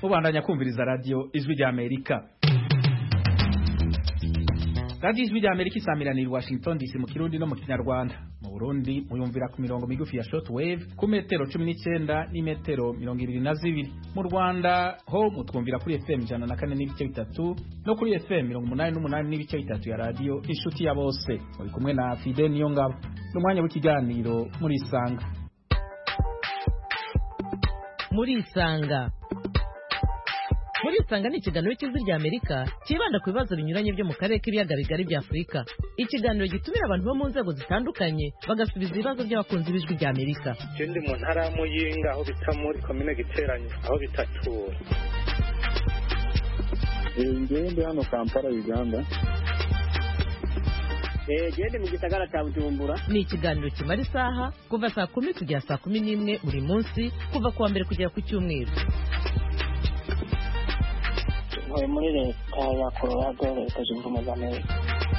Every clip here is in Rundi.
mubandanya kumviriza radio Ijwi rya Amerika. Radio Ijwi rya Amerika isamiranira i Washington DC mu Kirundi no mu Kinyarwanda. Mu Burundi muyumvira ku mirongo migufi ya shortwave ku metero 19 n'imetero 22. Mu Rwanda ho mutwumvira kuri FM 104.3 no kuri FM 88.3 ya radio Inshuti ya Bose. Muri kumwe na Fide Niyongabo. N'umwanya w'ikiganiro muri Isanga. Muri Isanga ni ikiganiro cy'Ijwi rya Amerika kibanda ku bibazo binyuranye byo mu karere k'ibiyaga bigari bya Afurika. Ikiganiro gitumira abantu bo mu nzego zitandukanye bagasubiza ibibazo by'abakunzi b'Ijwi rya Amerika. Ndi mu ntara ya Muyinga aho bita muri komine Giteranyo aho bitatura. Ndi hano Kampala Uganda. Gende mu gisagara cya Bujumbura. Ni ikiganiro kimara isaha kuva saa 10 kugera saa 11 buri munsi kuva kuwa mbere kugera ku cyumweru. Muri leta ya Colorado leta zunze ubumwe za Amerika.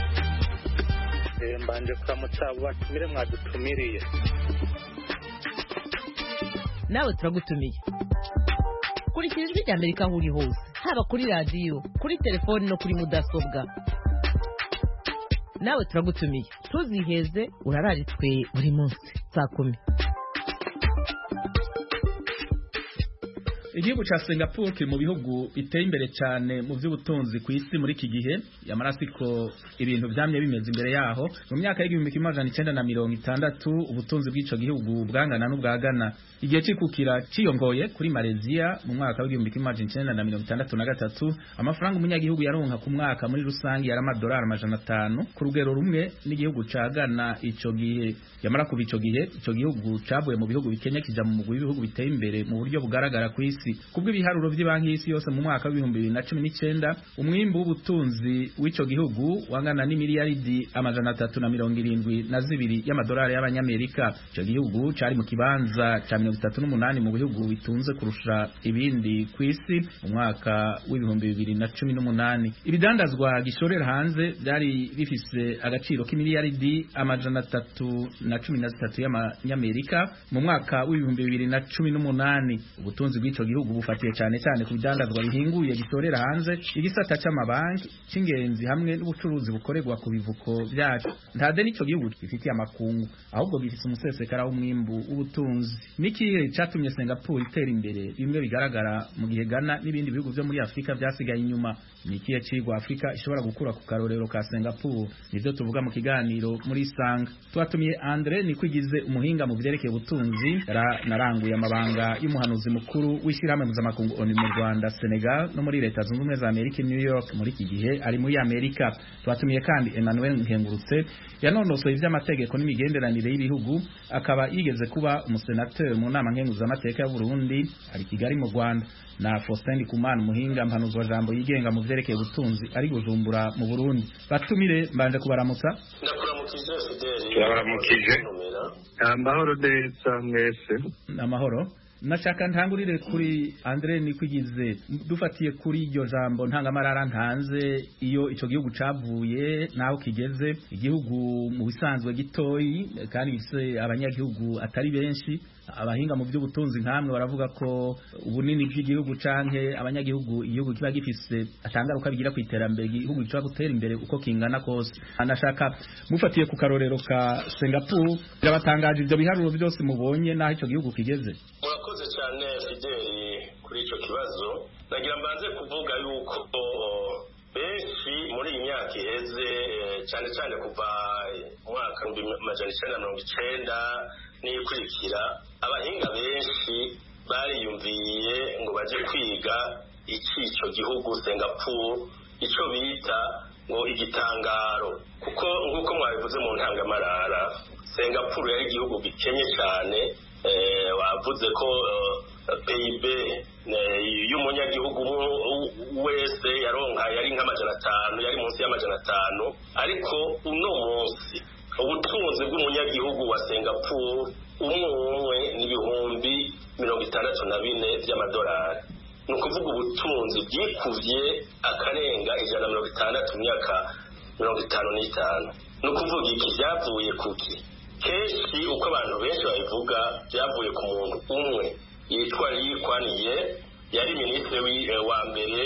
Mbanje kuramutsa batumire mwadutumiriye. Nawe turagutumiye. Kurikira Ijwi rya Amerika aho uri hose, haba kuri radio, kuri telefone no kuri mudasobwa. Nawe turagutumiye. Tuziheze urararitswe buri munsi saa 10. Igihugu ca Singapore kiri mu bihugu biteye imbere cyane mu by'ubutunzi ku isi muri iki gihe, yamarasiko ibintu byamye bimeze imbere yaho. Mu myaka y'1960 ubutunzi bw'ico gihugu bwangana n'ubwa Ghana. Igihe cikukira ciyongoye kuri Malaysia mu mwaka w'1963, amafaranga umunyagihugu yaronka ku mwaka muri rusangi yari $500 ku rugero rumwe n'igihugu ca Ghana ico gihe. Yamara kuba ico gihe ico gihugu cabuye mu bihugu bikenya kija mu mugwi w'ibihugu biteye imbere mu buryo bugaragara ku isi. Kubw'ibiharuro by'Ibanki y'Isi yose mu mwaka wa 2019 umwimbu w'ubutunzi w'ico gihugu wangana n'imiliyaridi $372 y'amadolari y'abanyamerika. Ico gihugu cari mu kibanza ca 38 mu bihugu bitunze kurusha ibindi ku isi mu mwaka wa 2018. Ibidandazwa gishorera hanze byari bifise agaciro k'imiliyaridi $313 y'amanyamerika mu mwaka wa 2018. Ubutunzi bw'ico gihugu bufatiye cyane ku bidandazwa bihinguye gitorera hanze, igisata c'amabanki c'ingenzi hamwe n'ubucuruzi bukorerwa ku bivuko byacu. Ntade n'ico gihugu gifitiye amakungu ahubwo gifise umusesekara w'umwimbu w'ubutunzi. Nikihe catumye Singapore itera imbere bimwe bigaragara mu gihe Ghana n'ibindi bihugu byo muri Afrika byasigaye inyuma? Nikihe cigwa Afrika ishobora gukura ku karorero ka Singapore? Nivyo tuvuga mu kiganiro muri Isanga. Twatumiye Andre Nikwigize, umuhinga mu byerekeye ubutunzi, naranguye amabanga y'umuhanuzi mukuru w'ishyirahamwe mpuzamakungu ONU mu Rwanda, Senegal no muri leta zunze ubumwe za Amerika New York muri iki gihe ari muri Amerika. Twatumiye kandi Emmanuel Nkengurutse, yanonosoye iby'amategeko n'imigenderanire y'ibihugu, akaba yigeze kuba umusenateur mu nama nkenguzamateka ya Burundi, ari Kigali mu Rwanda, na Faustin Ndikumana, umuhinga mpanuzwa jambo yigenga mu byerekeye ubutunzi ari Bujumbura mu Burundi. Batumire mbanje kubaramutsa. Ndakuramukije Fideli. Yabaramukije. Amahoro neza mwese. Amahoro. Nashaka ntangurire kuri Andre Nikwigize, dufatiye kuri iryo jambo ntangamarara ntanze iyo ico gihugu cavuye naho kigeze. Igihugu mu bisanzwe gitoyi kandi bise abanyagihugu atari benshi. Abahinga mu by'ubutunzi nkamwe baravuga ko ubunini bw'igihugu canke abanyagihugu igihugu kiba gifise atangaruka bigira kwiterambere igihugu cyo gutera imbere uko kingana kose. Anashaka mufatiye ku karorero ka Singapore, birabatangaje ibyo biharuro byose mubonye naho ico gihugu kigeze. Murakoze cyane Fideli kuri ico kibazo. Nagira mbanze kuvuga yuko benshi muri iyi myaka iheze cyane kuva mwaka 1990 n'ikurikira, abahinga benshi bariyumviye ngo baje kwiga ico gihugu Singapore ico bita ngo igitangaro, kuko nk'uko mwabivuze mu ntangamarara Singapore yari igihugu gikenye cyane. Wavuze ko PIB y'umunyagihugu wese yaronka yari nk'500, yari munsi y'500, ariko uno munsi ubutunzi bw'umunyagihugu wa Singapore umwe n'ibihumbi 64 by'amadolari. Ni ukuvuga ubutunzi bwikuvye akarenga 160 mu myaka 55. Ni ukuvuga iki byavuye kuki? Kenshi uko abantu benshi babivuga byavuye ku muntu umwe yitwa Lee Kuan Yew yari minisitiri wa mbere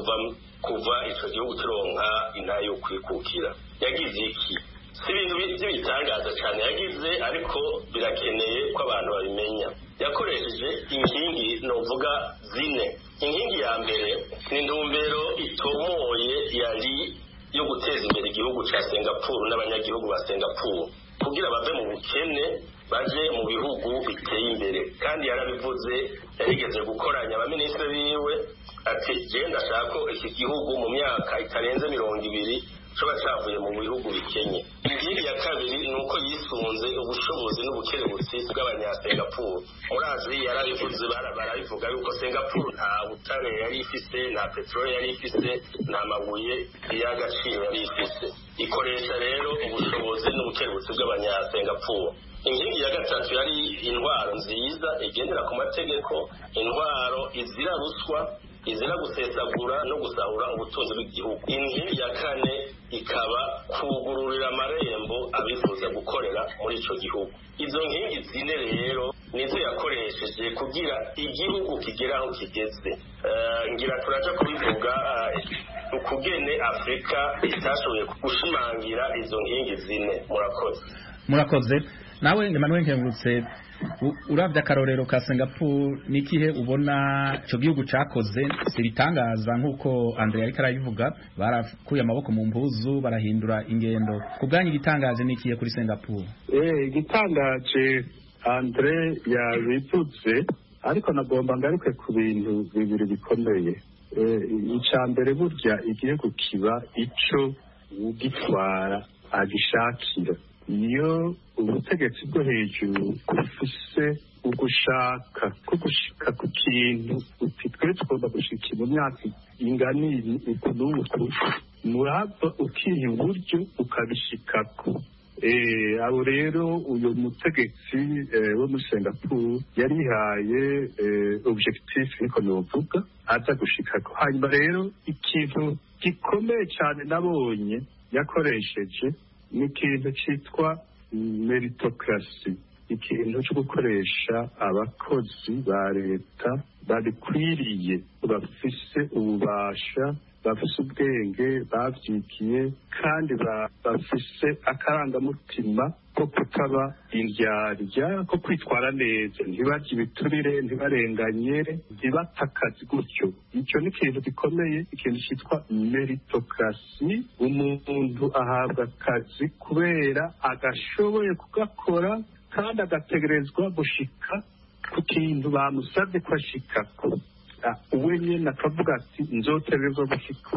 kuva ico gihugu kironka intara yo kwikukira. Yagize iki? Si ibintu by'ibitangaza cyane yagize, ariko birakeneye ko abantu babimenya. Yakoresheje inkingi novuga zine. Inkingi ya mbere ni intumbero itomoye yari yo guteza imbere igihugu ca Singapore n'abanyagihugu ba Singapore kugira bave mu bukene baje mu bihugu biteye imbere. Kandi yarabivuze, yarigeze gukoranya abaminisitiri biwe ati genda shako iki gihugu mu myaka itarenze 20 coba cavuye mu bihugu bikenye. Ingingi ya kabiri nuko yisunze ubushobozi n'ubukerebutsi bw'abanyasingapore. Murazi yarabivuze, barabivuga yuko Singapore nta butare yari ifise, nta petrole yari ifise, nta mabuye y'agaciro yari ifise. Ikoresha rero ubushobozi n'ubukerebutsi bw'abanyasingapore. Ingingi ya gatatu yari intwaro nziza igendera ku mategeko, intwaro izira ruswa, izira gusesagura no gusahura ubutunzi bw'igihugu. Ingingi ya kane ikaba kugururira amarembo abifuza gukorera muri ico gihugu. Izo nkingi zine rero nizo yakoresheje kugira igihugu kigera aho kigeze. Ngira turaja kubivuga ukugene Afrika itashoboye gushimangira izo nkingi zine. Murakoze. Nawe Emmanuel Nkengurutse, uravye akarorero ka Singapore nikihe ubona ico gihugu cakoze? Sibitangaza nkuko Andre ariko arabivuga, barakuye amaboko mu mpuzu barahindura ingendo. Kubwanyi gitangaje nikihe kuri Singapore? Gitangaje Andre yabivuze, ariko nagomba ngaruke ku bintu bibiri bikomeye. Icambere burya igihugu kiba ico ugitwara agishakira. Iyo ubutegetsi bwo hejuru bufise ugushaka ko gushika ku kintu twe tugomba gushika mu myaka inganiri ukunuku, murava ukiha uburyo ukabishikako. Abo rero uyu mutegetsi wo muri Singapore yarihaye objectif niko novuga aza gushikako. Hanyuma rero ikintu gikomeye cyane nabonye yakoresheje ni ikintu cyitwa meritocracy, ikintu cyo gukoresha abakozi ba leta babikwiriye, bafise ububasha, bafise ubwenge, bavyigiye, kandi bafise akarangamutima ko kutaba indyarya, ko kwitwara neza, ntibarya ibiturire, ntibarenganye, ntibata akazi gutyo. Icyo ni ikintu gikomeye, ikintu cyitwa meritocracy. Umuntu ahabwa akazi kubera agashoboye kugakora kandi agategerezwa gushika ku kintu bamusabye ko ashikako. Uwe nyene akavuga ati nzotegerezwa gushika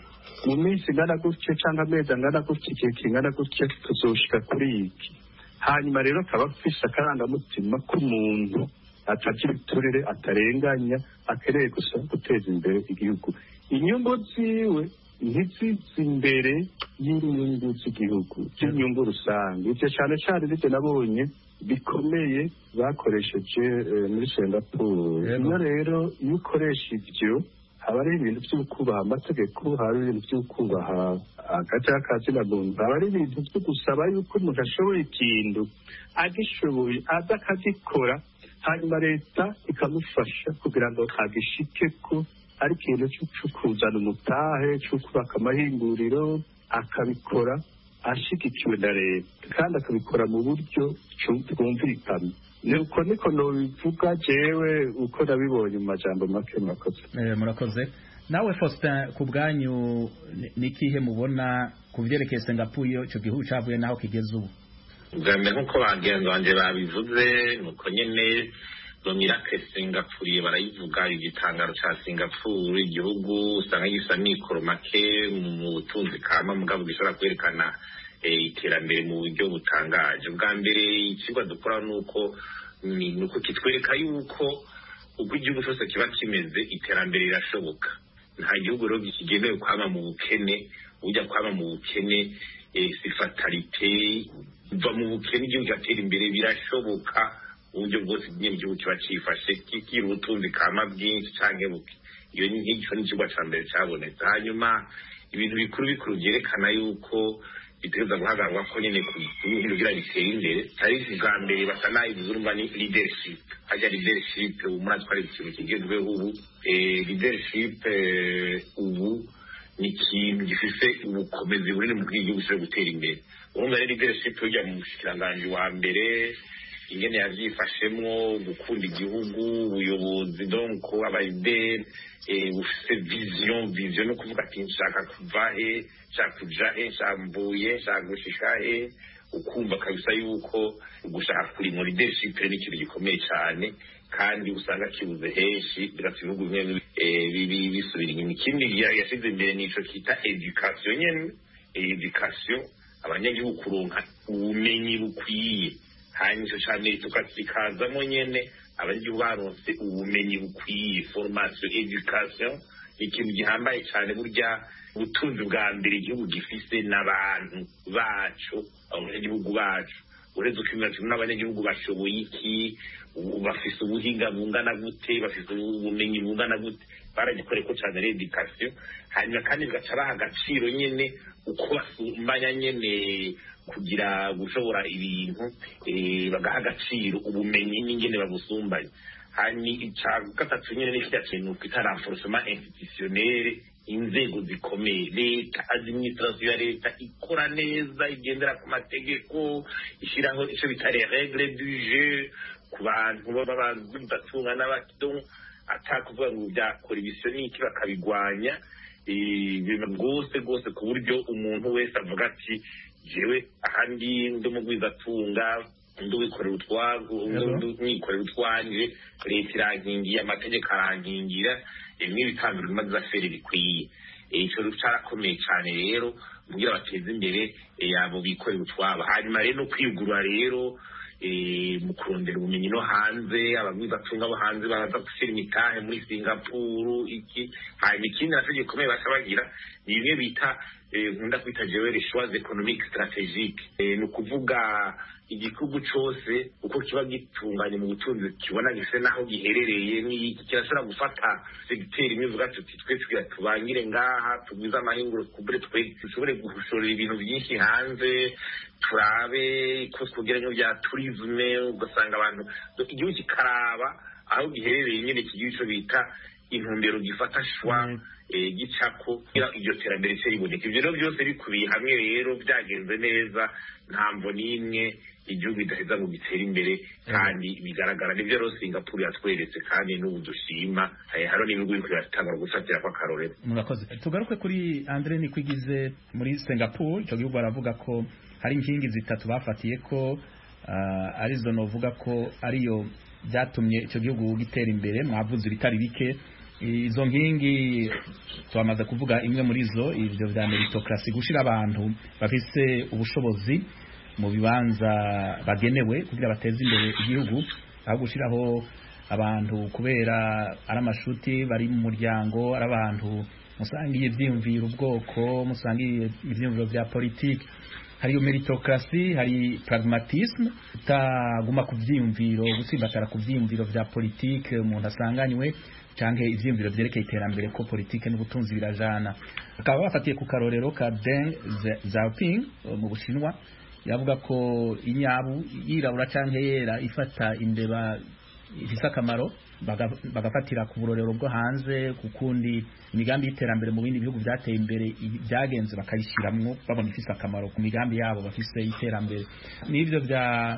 mu minsi ingana gutyo cyangwa amezi angana gutyo, igihe kingana gutyo tuzoshika kuri iki. Hanyuma rero akaba afise akarangamutima k'umuntu atagira ibiturire, atarenganya, akereye gusa guteza imbere igihugu. Inyungu ziwe ntiziza imbere y'inyungu z'igihugu, z'inyungu rusange. Ivyo cane cane nivyo nabonye bikomeye bakoresheje muri Singapore. Iyo rero iyo ukoresha ivyo, haba ari ibintu vyo kubaha amategeko, haba ibintu vyo kubaha agace k'akazina muntu, haba ari ibintu vyo gusaba yuko umuntu ashoboye ikintu agishoboye aza akagikora, hanyuma leta ikamufasha kugira ngo agishikeko. Ari ikintu cyo kuzana umutahe, cyo kubaka amahinguriro, akabikora ashigikiwe na leta kandi akabikora mu buryo bwumvikana. Nuko niko nobivuga jewe uko nabibonye mu majambo make. Murakoze. Nawe Faustin, ku bwanyu nikihe mubona ku vyerekeye Singapore ico gihugu cavuye naho kigeze ubu? Ubwambere nkuko bagenzi banje babivuze, nuko nyene Domirake Singapore barayivuga, igitangaro ca Singapore igihugu usanga gisa mikoro make mu butunzi kama, mugabo gishobora kwerekana iterambere mu buryo butangaje. Ubwa mbere ikigwa dukora nuko kitwereka yuko uko igihugu cyose kiba kimeze iterambere rirashoboka. Nta gihugu rero kigenewe kwama mu bukene, ujya kwama mu bukene si fatalite. Uva mu bukene igihugu gatera imbere birashoboka, uburyo bwose igihugu kiba cifashe kikira ubutunzi kama bwinshi canke buke. Iyo ni nk'icyo n'ikigwa ca mbere cabonetse. Hanyuma ibintu bikuru byerekana yuko bitegereza guhagararwa ko nyene ku bintu kugira biteye imbere ari bwa mbere basa naho urumva ni leadership hajya leadership umurazi ko ari ikintu kigezweho ubu leadership ubu ni ikintu gifise ubukomezi bunini mu gihugu cyo gutera imbere urumva rero leadership ujya mu mushikiranganji wa mbere ingene yavyifashemwo gukunda igihugu ubuyobozi donc abayideri ufise vision no kuvuga ati nshaka kuva he nshaka kuja he nshambuye nshaka gushika he ukumva kabisa yuko gushaka kuri mu leadership ni ikintu gikomeye cyane kandi usanga kibuze henshi bigatuma ibihugu bimwe bisubira inyuma ikindi yasize imbere nico kita education nyene education abanyagihugu kuronka ubumenyi bukwiye hanyuma cyane tukazikazamo nyene abanyagihugu baronse ubumenyi bukwiye formation education ikintu gihambaye cyane burya ubutunzi bwa mbere igihugu gifise n'abantu bacu abanyagihugu bacu uretse ukimenya n'abanyagihugu bashoboye iki bafise ubuhinga bungana gute bafise ubumenyi bungana gute baragikoreko cyane education hanyuma kandi bigaca baha agaciro nyene uko basumbanya nyene kugira gushobora ibintu bagaha agaciro ubumenyi n'ingene babusumbanya hani ica gatatu nyene n'ikijya kintu kwita renforcement institutionnel inzego zikomeye leta administration ya leta ikora neza igendera ku mategeko ishiraho ico bita les règles du jeu ku bantu babatunga n'abato atakuvuga ngo byakora ibisoniki bakabigwanya rwose ku buryo umuntu wese avuga ati jewe ahandi ndumugwizatunga nduwikorera utwanje leta irankingiye amategeko arankingira bimwe bitambira bimaze afere bikwiye ico carakomeye cane rero kugira bateze imbere yabo bikorera utwabo hanyuma rero no kwigura rero mu kurondera ubumenyi no hanze abagwizatunga bo hanze baraza gushyira imitahe muri Singapore iki hanyuma ikindi nacyo gikomeye baca bagira ni bimwe bita nkunda kwita jewe les choix économiques stratégiques ni ukuvuga igihugu cose uko kiba gitunganye mu butunzi kibona gise naho giherereye n'iki kirashobora gufata segiteri imwe vuga tuti twe tubangire ngaha tugwiza amahinguro kubure twe dushobore gushorera ibintu byinshi hanze turabe ko twogeranye bya tourisme ugasanga abantu igihugu kikaraba aho giherereye nyene kigiye ico bita intumbero gifata shwa gicako iryo terambere cyo riboneka ibyo byose bikubiye hamwe rero byagenze neza ntamvo nimwe igihugu idaheza ngo gitere imbere kandi bigaragara nivyo rero Singapore yatweretse kandi n'ubu dushima haro n'ibihugu biriko biratangura gufatira kwa karorero murakoze tugaruke kuri Andre Nikwigize muri Singapore ico gihugu baravuga ko hari inkingi zitatu bafatiye ko arizo novuga ko ariyo byatumye ico gihugu gitera imbere mwavuze bitari bike izo nkingi twamaze kuvuga imwe muri zo ivyo vya meritocracy gushira abantu bafise ubushobozi mu bibanza bagenewe kugira bateze imbere igihugu aho gushiraho abantu kubera ari amashuti bari mu muryango ari abantu musangiye ivyiyumviro ubwoko musangiye ivyiyumviro vya politiki hari meritocracy hari pragmatisme utaguma ku vyiyumviro gutsimbatara ku vyiyumviro vya politiki umuntu asanganywe canke ivyiyumviro vyerekeye iterambere ko politiki n'ubutunzi birajana akaba bafatiye ku karorero ka Deng Xiaoping mu Bushinwa yavuga ko inyabu yirabura canke yera ifata imbeba ifise akamaro bagafatira ku burorero bwo hanze kukundi imigambi y'iterambere mu bindi bihugu byateye imbere byagenze bakayishiramwo babona ifise akamaro ku migambi yabo bafise iterambere n'ivyo vya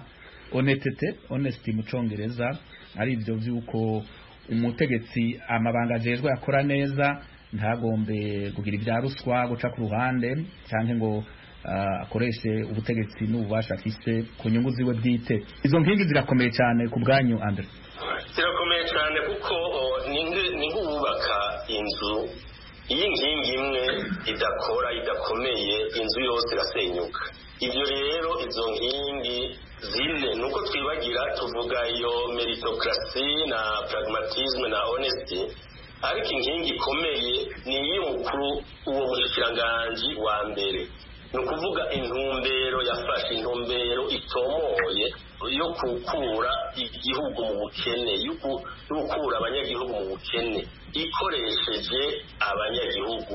honesty mu Congereza ari ivyo vyuko umutegetsi amabanga ajejwe akora neza ntagombe kugira ibya ruswa guca ku ruhande cyangwa ngo akoreshe ubutegetsi n'ububasha afise ku nyungu ziwe bwite izo nkingi zirakomeye cyane ku bwanyu Andre zirakomeye cyane kuko ni nk'ubaka inzu iyi nkingi imwe idakora idakomeye inzu yose irasenyuka ibyo rero izo nkingi zine nuko twibagira tuvuga iyo meritocracy na pragmatisme na honesty ariko inkingi ikomeye ni iy'umukuru uwo mushikiranganji wa mbere ni ukuvuga intumbero yafashe intumbero itomoye yo gukura igihugu mu bukene yo gukura abanyagihugu mu bukene ikoresheje abanyagihugu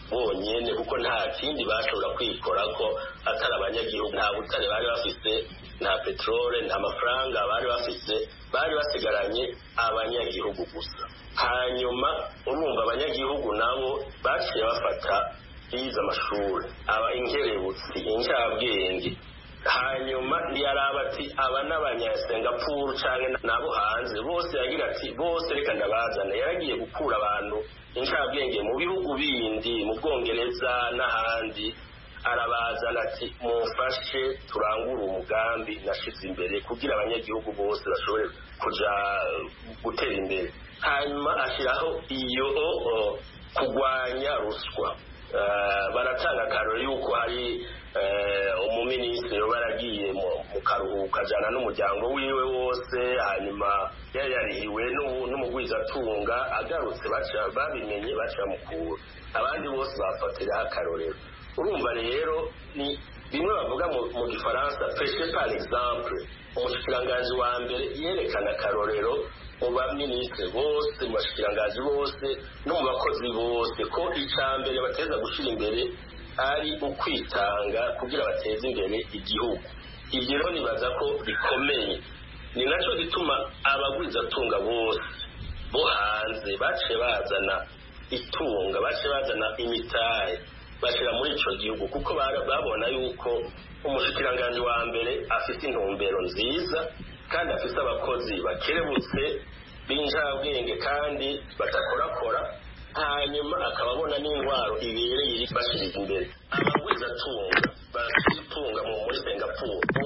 bonyene kuko nta kindi bashobora kwikora ko atari abanyagihugu. Nta butare bari bafite, nta peterole, nta mafaranga bari bafite, bari basigaranye abanyagihugu gusa. Hanyuma urumva abanyagihugu nabo baciye bafata bize amashuri, aba inkerebutsi, incabwenge. Hanyuma ntiyaraba ati aba n'abanyasingapuru canke nabo hanze bose, yagira ati bose reka ndabazana. Yaragiye gukura abantu incabwenge mu bihugu bindi, mu Bwongereza n'ahandi, arabazana ati mumfashe turangure umugambi nashize imbere kugira abanyagihugu bose bashobore kuja gutera imbere. Hanyuma ashiraho iyo kugwanya ruswa. Baratanga akaroro yuko hari umuminisitiri baragiye mu karuhuko ajana n'umuryango wiwe wose, hanyuma yarihiwe n'umugwizatunga, agarutse babimenye baca mukura. Abandi bose bafatiraho akarorero. Urumva rero ni bimwe bavuga mu gifaransa prêcher par exemple. Umushikiranganji wa mbere yerekana akarorero mu baminisitiri bose, mu bashikiranganji bose no mu bakozi bose ko icambere bateza gushira imbere ari ukwitanga kugira bateze imbere igihugu. Ibyo rero nibaza ko bikomeye, ni naco gituma abagwizatunga bose bo hanze baciye bazana itunga, baciye bazana imitahe bashira muri ico gihugu, kuko babona yuko umushikiranganji wa mbere afite intumbero nziza kandi afite abakozi bakerebutse b'injabwenge kandi badakorakora. Hanyuma akababona n'indwaro ibereye bashiriza imbere. Abagwizatunga basitunga muri Singapore mu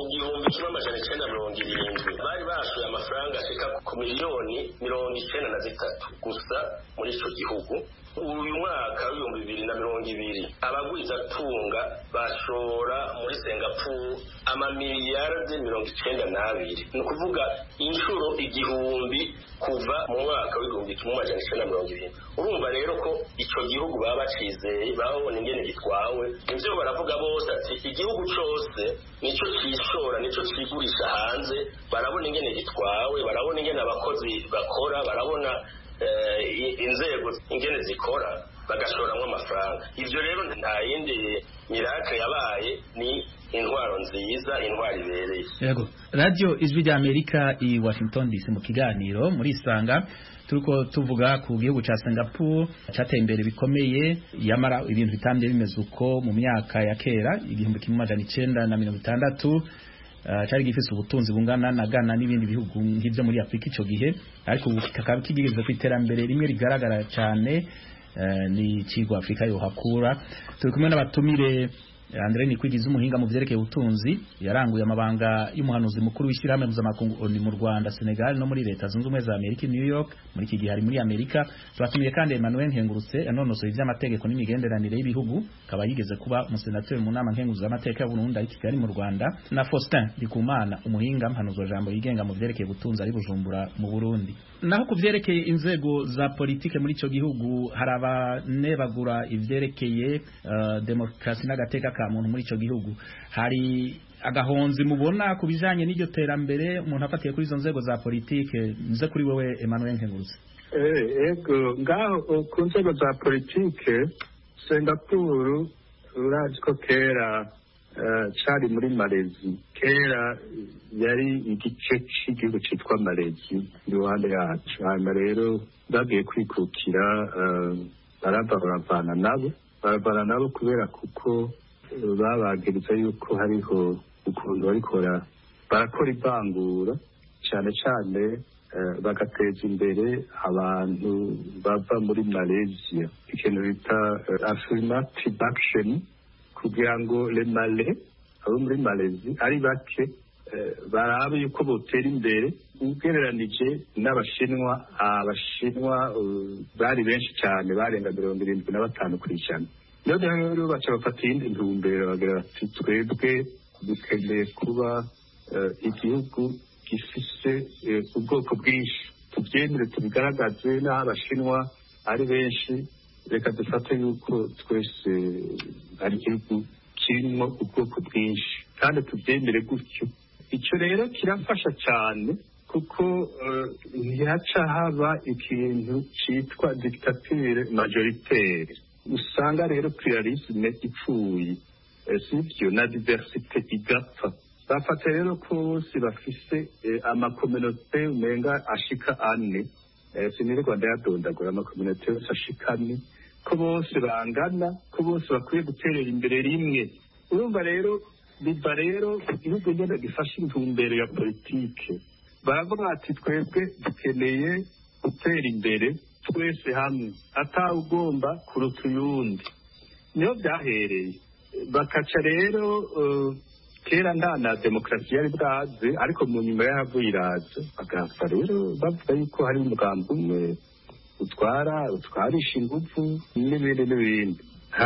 1970 bari bashoye amafaranga ashika ku miliyoni 93 gusa muri ico gihugu. Uyu mwaka w'ibihumbi 2020 abagwizatunga bashora muri Singapore amamiliyarde 92, ni ukuvuga inshuro igihumbi kuva mu mwaka w'ibihumbi 1970. Urumva rero ko ico gihugu baba bacizeye, babona ingene gitwawe. Nivyo baravuga bose ati igihugu cose nico cishora, nico cigurisha hanze. Barabona ingene gitwawe, barabona ingene abakozi bakora, barabona inzego ingene zikora, bagashoramwo amafaranga. Ivyo rero nta yindi miracle yabaye, ni intwaro nziza, intwaro ibereye. Yego, Radio Ijwi rya Amerika i Washington DC mu kiganiro muri Isanga turiko tuvuga ku gihugu ca Singapore cateye imbere bikomeye, yamara ibintu bitambye bimeze uko mu myaka ya kera 1960 cyari gifise ubutunzi bungana na Ghana n'ibindi bihugu nk'ivyo muri Afrika ico gihe, ariko ubu kikaba kigeze ku iterambere rimwe rigaragara cyane, ni cigwa Afrika yo hakura. Turi kumwe n'abatumire Andre Nikwigiza, umuhinga mu vyerekeye ubutunzi, yaranguye amabanga y'umuhanuzi mukuru w'ishyirahamwe mpuzamakungu ONU mu Rwanda, Senegal no muri Leta Zunze Ubumwe za Amerika, New York. Muri iki gihe ari muri Amerika. Twatumiye kandi Emmanuel Nkengurutse, yanonosoye ivy'amategeko n'imigenderanire y'ibihugu, akaba yigeze kuba umusenateri mu nama nkenguza y'amateka ya Burundi ari Kigali mu Rwanda, na Faustin Ndikumana, umuhinga mpanuzo jambo yigenga mu vyerekeye ubutunzi ari Bujumbura mu Burundi. Naho ku vyerekeye inzego za politike muri ico gihugu, harabanebagura ivyerekeye demokrasi n'agateka ka muntu muri ico gihugu. Hari agahonzi mubona ku bijanye n'iryo terambere umuntu afatiye kuri izo nzego za politike? Nze kuri wewe Emmanuel Nkengurutse. Ego, ngaho ku nzego za politike Singapore urazi ko kera cari muri Malezi. Kera yari igice cy'igihugu cyitwa Malezi iruhande yacu. Hanyuma rero bagiye kwikukira, baravana nabo kubera kuko babagiriza yuko hariho ukuntu barakora ivangura cyane cyane, bagateza imbere abantu bava muri Malaysia, ikintu bita affirmative action, kugira ngo le Malais abo muri Malaysia ari bake barabe yuko botera imbere ugereranije n'Abashinwa. Abashinwa bari benshi cyane, barenga 75%. Rero baca bafata iyindi ntumbero, bagira bati twebwe dukeneye kuba igihugu gifise ubwoko bwinshi, tubyemere tubigaragaze, n'aho Abashinwa ari benshi reka dufate yuko twese ari igihugu kirimo ubwoko bwinshi kandi tubyemere gutyo. Icyo rero kirafasha cyane kuko ntihaca haba ikintu cyitwa dictature majoritaire. usanga rero pluralisme ipfuye sivyo na diversite igapfa. Bafata rero ko bose bafise amakomunote umenga ashika ane, sinirirwa ndayadondagura, amakomunote yose ashika ane, ko bose bangana, ko bose bakwiye guterera imbere rimwe. Urumva rero biva rero igihugu nyene gifashe intumbero ya politike, baravuga ati twebwe dukeneye gutera imbere twese hamwe, atawugomba kuruta uyundi. Niho byahereye, bakaca rero kera nta demokarasi yari bwaze, ariko mu nyuma yahavuye iraza, bagapfa rero bavuga yuko hari umugambi umwe utwarisha ingufu n'ibindi.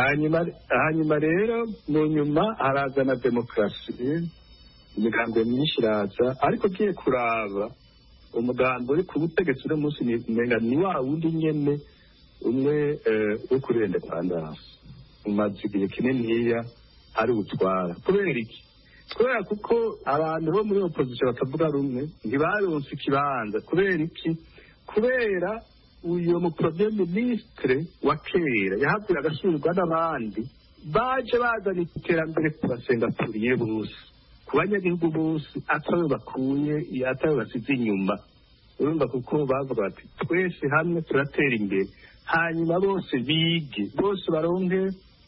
Hanyuma rero mu nyuma harazana demokarasi, imigambi myinshi iraza, ariko ugiye kuraba umugambi uri ku butegetsi uno munsi ni wa wundi nyene umwe wo kuri independence, umaze igihe kininiya ari utwara. Kubera iki? Kubera kuko abantu bo muri opposition batavuga rumwe ntibaronse ikibanza. Kubera iki? Kubera uyo mu premier ministre wa kera yahabwira agasubirwa n'abandi baje bazana iterambere ku basengapuriye bose, ku banyagihugu bose, atawe bakuye atawe basize inyuma. Urumva kuko bavuga bati twese hamwe turatera imbere, hanyuma bose bige, bose baronke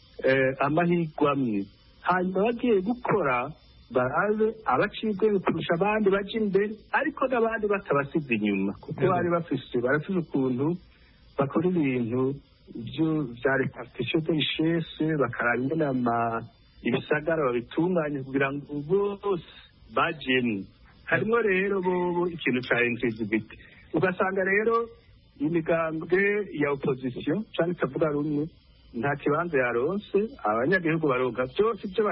amahirwe amwe, hanyuma bagiye gukora barabe abacibwe kurusha abandi baje imbere, ariko n'abandi batabasize inyuma, kuko bari bafise ukuntu bakora ibintu vya repartition de richesse, bakaraba ingene ibisagara babitunganye kugira ngo bose bajemwo. Harimwo rero bo ikintu ca inclusivity, ugasanga rero imigambwe ya opposition canke itavuga rumwe nta kibanza yaronse, abanyagihugu baronka byose ibyo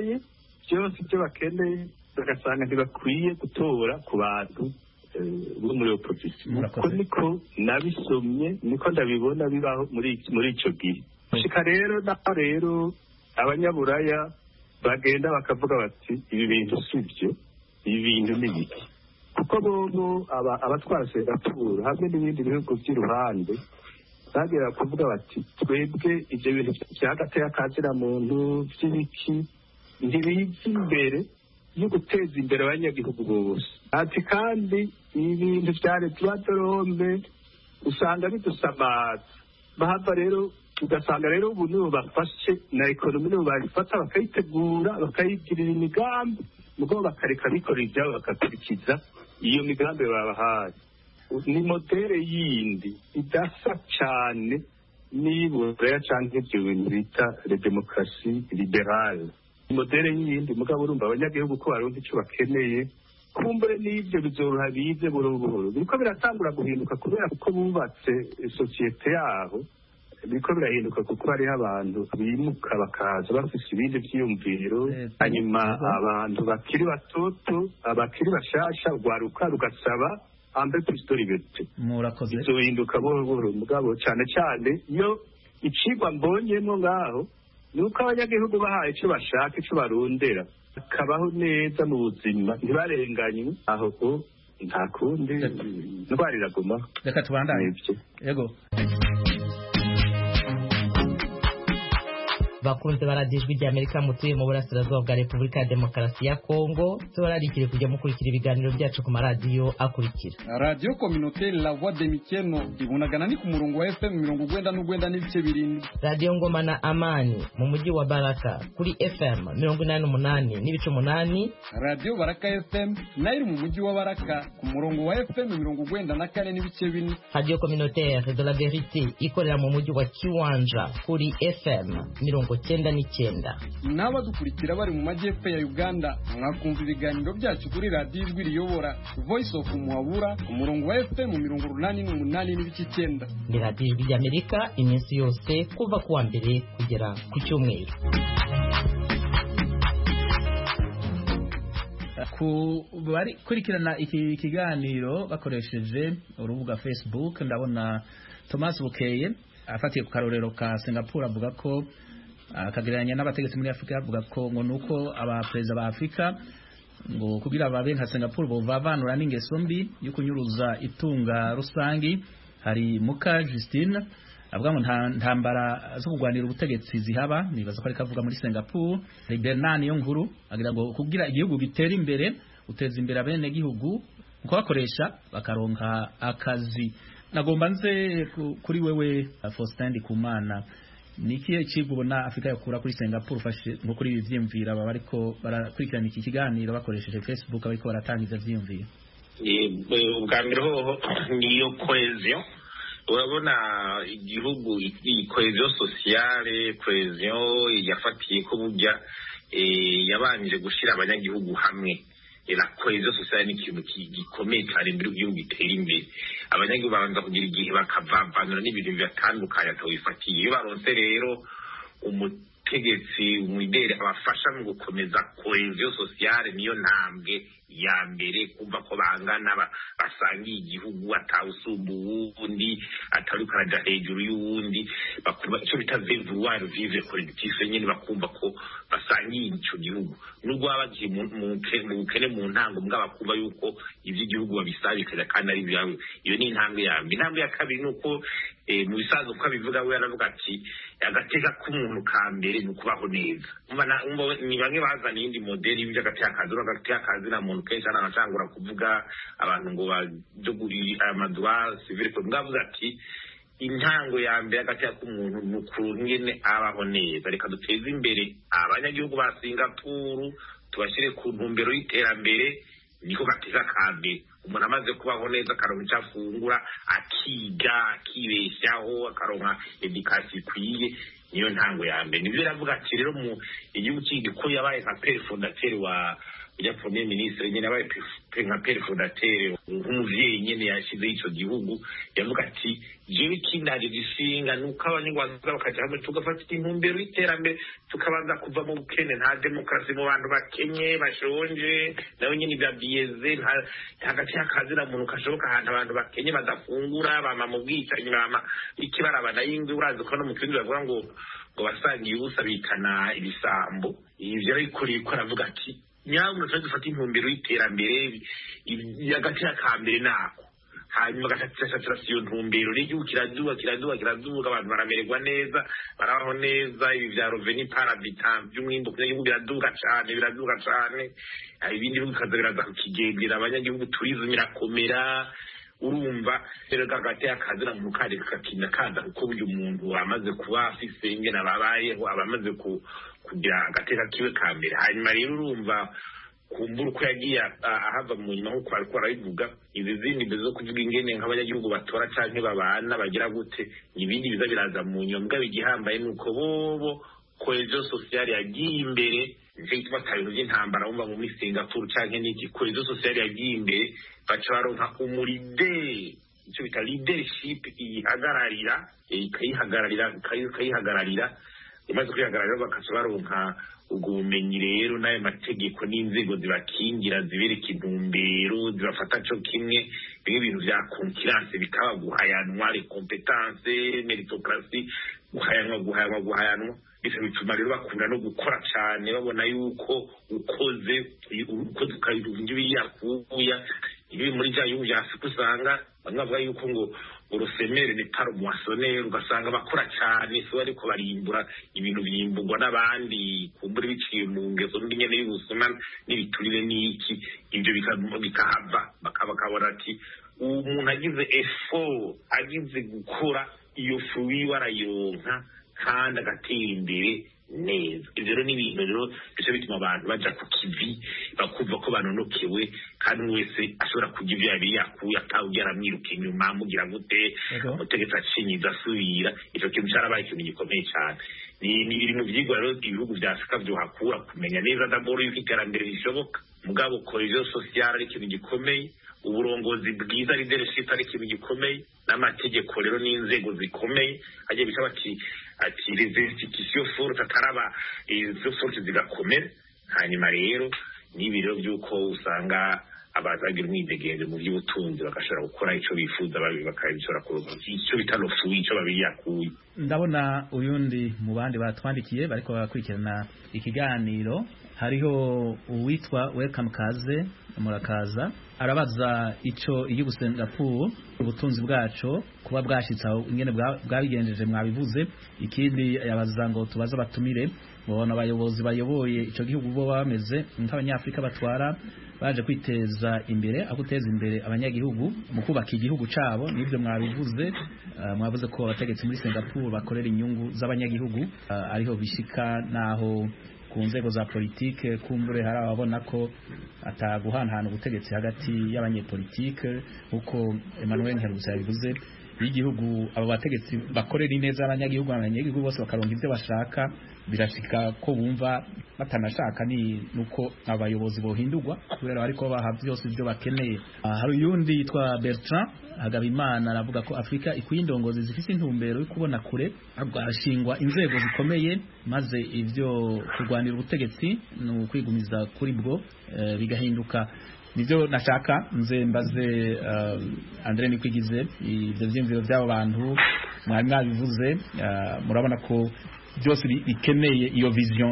bakeneye, bagasanga ntibakwiye gutora ku bantu bo muri opposition. Uko niko nabisomye, niko ndabibona bibaho muri ico gihe. Shika rero naho rero abanyaburaya bagenda bakavuga bati ibi bintu sivyo, ibi bintu ni biki, kuko bobo abatwara Singapore hamwe n'ibindi bihugu by'iruhande bagera kuvuga bati twebwe ibyo bintu by'agateka kazira muntu by'ibiki ntibiza imbere yo guteza imbere abanyagihugu bose. Ati kandi ibintu vya retwadorombe usanga bidusamaza, bahava rero ugasanga rero ubu nibo bafashe na ekonomi, nibo bayifata bakayitegura bakayigirira imigambi, mugabo bakareka bikora ibyabo bakakurikiza iyo migambi babahaye. Ni modere yindi idasa cyane n'ibura canke ibyo bintu bita le demokarasi liberale. Modere yindi mugabo urumva abanyagihugu ko baronka icyo bakeneye, kumbure n'ibyo bizoroha bize buhoro biriko biratangura guhinduka, kubera kuko bubatse sosiyete yaho, biriko birahinduka kuko hariho abantu bimuka bakaza bafise ibindi vyiyumviro, hanyuma abantu bakiri batoto, abakiri bashasha rwaruka rugasaba ambe pistori bete. Murakoze. Bizohinduka buhoro mugabo cyane cyane iyo icigwa mbonyemo ngaho nuko abanyagihugu bahaye icyo bashaka, icyo barondera, bakabaho neza mu buzima ntibarenganywe, aho nta kundi ndwara iraguma. Reka tubandanye. Yego. bakunze baradijwe rya Amerika mutuye mu burasirazuba bwa Repubulika ya Demokarasi ya Kongo, tubararikire kujya mukurikira ibiganiro byacu ku maradiyo akurikira: Radio Communautaire La Voix de Mikeno ibunagana ni ku murongo wa FM 99.7, Radio Ngoma na Amani mu mujyi wa Baraka kuri FM 88.8, Radio Baraka FM nayo mu mujyi wa Baraka ku murongo wa FM 94.4, Radio Communautaire de la Vérité ikorera mu mujyi wa Kiwanja kuri FM 99. N'abadukurikira bari mu majyepfo ya Uganda mwakumva ibiganiro byacu kuri Radio Ijwi Riyobora Voice of Muhabura ku murongo wa FM 88.9. Ni Radio Ijwi y'Amerika iminsi yose kuva kuwa mbere kugera ku cyumweru. Bari kurikirana iki kiganiro bakoresheje urubuga Facebook, ndabona Thomas Bukeye afatiye ku karorero ka Singapore avuga ko akagereranya n'abategetsi muri Afrika, avuga ko ngo nuko abaperezida ba Afrika ngo kugira babe nka Singapore bovavanura n'ingeso mbi yo kunyuruza itunga rusangi. Hari Muka Justine avuga ngo nta ntambara zo kurwanira ubutegetsi zihaba, nibaza ko ariko avuga muri Singapore. Bernard niyo nkuru agira ngo kugira igihugu gitera imbere uteza imbere abene gihugu uko bakoresha bakaronka akazi. Nagomba nze kuri wewe Faustin Ndikumana, nikiye kigubona Afrika yakura kuri Singapore ufashe nko kuri ibi vyimvira baba ariko barakurikirana iki kiganiro bakoresheje Facebook ariko baratangiza vyimvira. Ubwa mbere hoho niyo cohesion, urabona igihugu cohesion sociale, cohesion yafatiye ko burya yabanje gushira abanyagihugu hamwe. La cohesion sociale ni ikintu gikomeye cyane mbere igihugu gitera imbere. Abanyagihugu babanza kugira igihe bakavavanura n'ibintu bibatandukanye atawifatiye. Iyo baronse rero umutegetsi umwidere abafasha mu gukomeza cohesion sociale, niyo ntambwe ya mbere kumva ko bangana basangiye igihugu atawusumba uwundi atari karaja hejuru y'uwundi, bakumva icyo bita vivre vivre collectif, nyine bakumva ko basangiye icyo gihugu. Nubwo bagiye mu bukene mu ntango mbwa bakumva yuko iby'igihugu babisabikira kandi ari byawe. Iyo ni intambwe ya mbere. Intambwe ya kabiri nuko mu bisazo ko bivuga we yaravuga ati agateka k'umuntu ka mbere ni ukubaho neza. Ni bamwe bazana iyindi modeli y'agateka kazi na muntu kenshi anacangura kuvuga abantu ngo bajoguri amadwa civil ko mwavuga ati intango ya mbere agateka k'umuntu n'ukuntu nyene abaho neza. Reka duteze imbere abanyagihugu ba Singapore tubashire ku ntumbero y'iterambere, niko gateka ka mbere. Umuntu amaze kubaho neza akaronka icyo afungura, akiga, akibeshaho, akaronka education ikwiye, niyo ntango ya mbere. Nibyo ravuga ati rero mu igihugu kindi ko yabaye nka père fondateur wa ya premier ministre nyine abaye nka père fondateur nk'umuvyeyi nyine yashize ico gihugu, yavuga ati jewe kindaje gishinga nuko abanyarwanda bakaja hamwe tugafata intumbero y'iterambere, tukabanza kuva mu bukene. Nta demokrasi mu bantu bakenye bashonje, nawe nyine byabieze hagati y'akazina muntu kashoboka ahantu abantu bakenye badafungura, bama mu bwicanyi, bama ikibarabana y'ingwe. Urazi ko no mu kindi bavuga ngo basangiye ubusa bikana ibisambo. Ivyo ariko aravuga ati nyawe dufata intumbero y'iterambere y'agati y'akambere nako, hanyuma gatatu iyo ntumbero n'igihugu kiraduga abantu baramererwa neza, barabaho neza. Ibi vya revenu par habitant by'umwimbo kugihugu biraduga cyane, ibindi bikaza biraza kukigendera abanyagihugu, turizme irakomera. Urumva rero gagati y'akazi na muntu kandi kakina kaza kuko buryo umuntu amaze kuba afise ingena babayeho abamaze kugira agateka kiwe ka mbere. Hanyuma rero urumva kumbura uko yagiye ahava mu nyuma nk'uko ariko arabivuga, izi zindi zo kuvuga ingene nk'abanyagihugu batora canke babana bagira gute, ibindi biza biraza mu nyuma. Mbwa bigihambaye nuko bobo cohesion sociale yagiye imbere, nicyo gituma ibintu by'intambara wumva mu muri Singapore canke n'iki. Cohesion sociale yagiye imbere, baca baronka umuride, icyo bita leadership ihagararira, ikayihagararira. Imaze kwihagararira bakaca baronka ubwo bumenyi rero n'ayo mategeko n'inzego zibakingira zibereka intumbero, zibafata cyo kimwe. Bimwe ibintu vya concurrence bikaba guhayanwa, les compétences, méritocratie, guhayanwa. Bisa bituma rero bakunda no gukora cyane, babona yuko ukoze ukayivunja ibiyakuya. Ibi muri ja yubu yafite usanga bamwe bavuga yuko ngo urusemere ni par moissonnaire, ugasanga bakora cyane so ariko barimbura ibintu byimbugwa n'abandi kumbura biciye mu ngezo nyene y'ubusuma n'ibiturire n'iki. Ibyo bikahava bakabona ati umuntu agize effort, agize gukora, iyo fruit warayonka kandi agatera imbere neza. Ibyo rero ni ibintu rero bice bituma abantu baja ku kivi, bakumva ko banonokewe, kandi wese ashobora kugira ibyo yari yakuye atawugira aramwiruka inyuma amugira gute, umutegetsi acinyiza asubira. Icyo kintu cyarabaye ikintu gikomeye cyane. Ni biri mu vyigwa rero ibihugu vya Afrika vyohakura kumenya neza d'abord yuko iterambere rishoboka. Mugabo cohesion sociale ari ikintu gikomeye, uburongozi bwiza leadership ari ikintu gikomeye, n'amategeko rero n'inzego zikomeye. Agiye bisaba ati les institutions fortes ataraba izo fortes zigakomera. Hanyuma rero n'ibiro by'uko usanga abazagira umwidegenzo mu by'ubutunzi bagashobora gukora ico bifuza bakabishobora kuronka ico bitanofuye ico babiyakuye. Ndabona uyundi mu bandi batwandikiye bariko bakurikirana ikiganiro, hariho uwitwa Welcome Kaze murakaza, arabaza ico igihugu Singapore ubutunzi bwaco kuba bwashitsaho ingene bwabigenjeje mwabivuze. Ikindi yabaza ngo tubaza batumire mubona abayobozi bayoboye ico gihugu bo bameze nk'abanyafrika batwara baje kwiteza imbere aho guteza imbere abanyagihugu mu kubaka igihugu cabo. Nivyo mwabivuze, mwavuze ko abategetsi muri Singapore bakorera inyungu z'abanyagihugu, ariho bishika naho ku nzego za politike kumbure hari ababona ko ataguhanahana ubutegetsi hagati y'abanyepolitike uko Emmanuel Nkerubusa yabivuze. Igihugu abo bategetsi bakorera ineza abanyagihugu, abanyagihugu bose bakaronka ivyo bashaka, birashika ko bumva batanashaka ni nuko abayobozi bohindurwa kubera ariko baha byose ivyo bakeneye. Hari uyundi yitwa Bertrand Hagabimana aravuga ko Afrika ikwiye indongozi zifise intumbero yo kubona kure, agashingwa inzego zikomeye maze ivyo kurwanira ubutegetsi no kwigumiza kuri bwo bigahinduka. Nivyo nashaka nze mbaze Andre Nikwigize ivyo vyimviro by'abo bantu mwari mwabivuze, murabona ko byose bikeneye iyo vision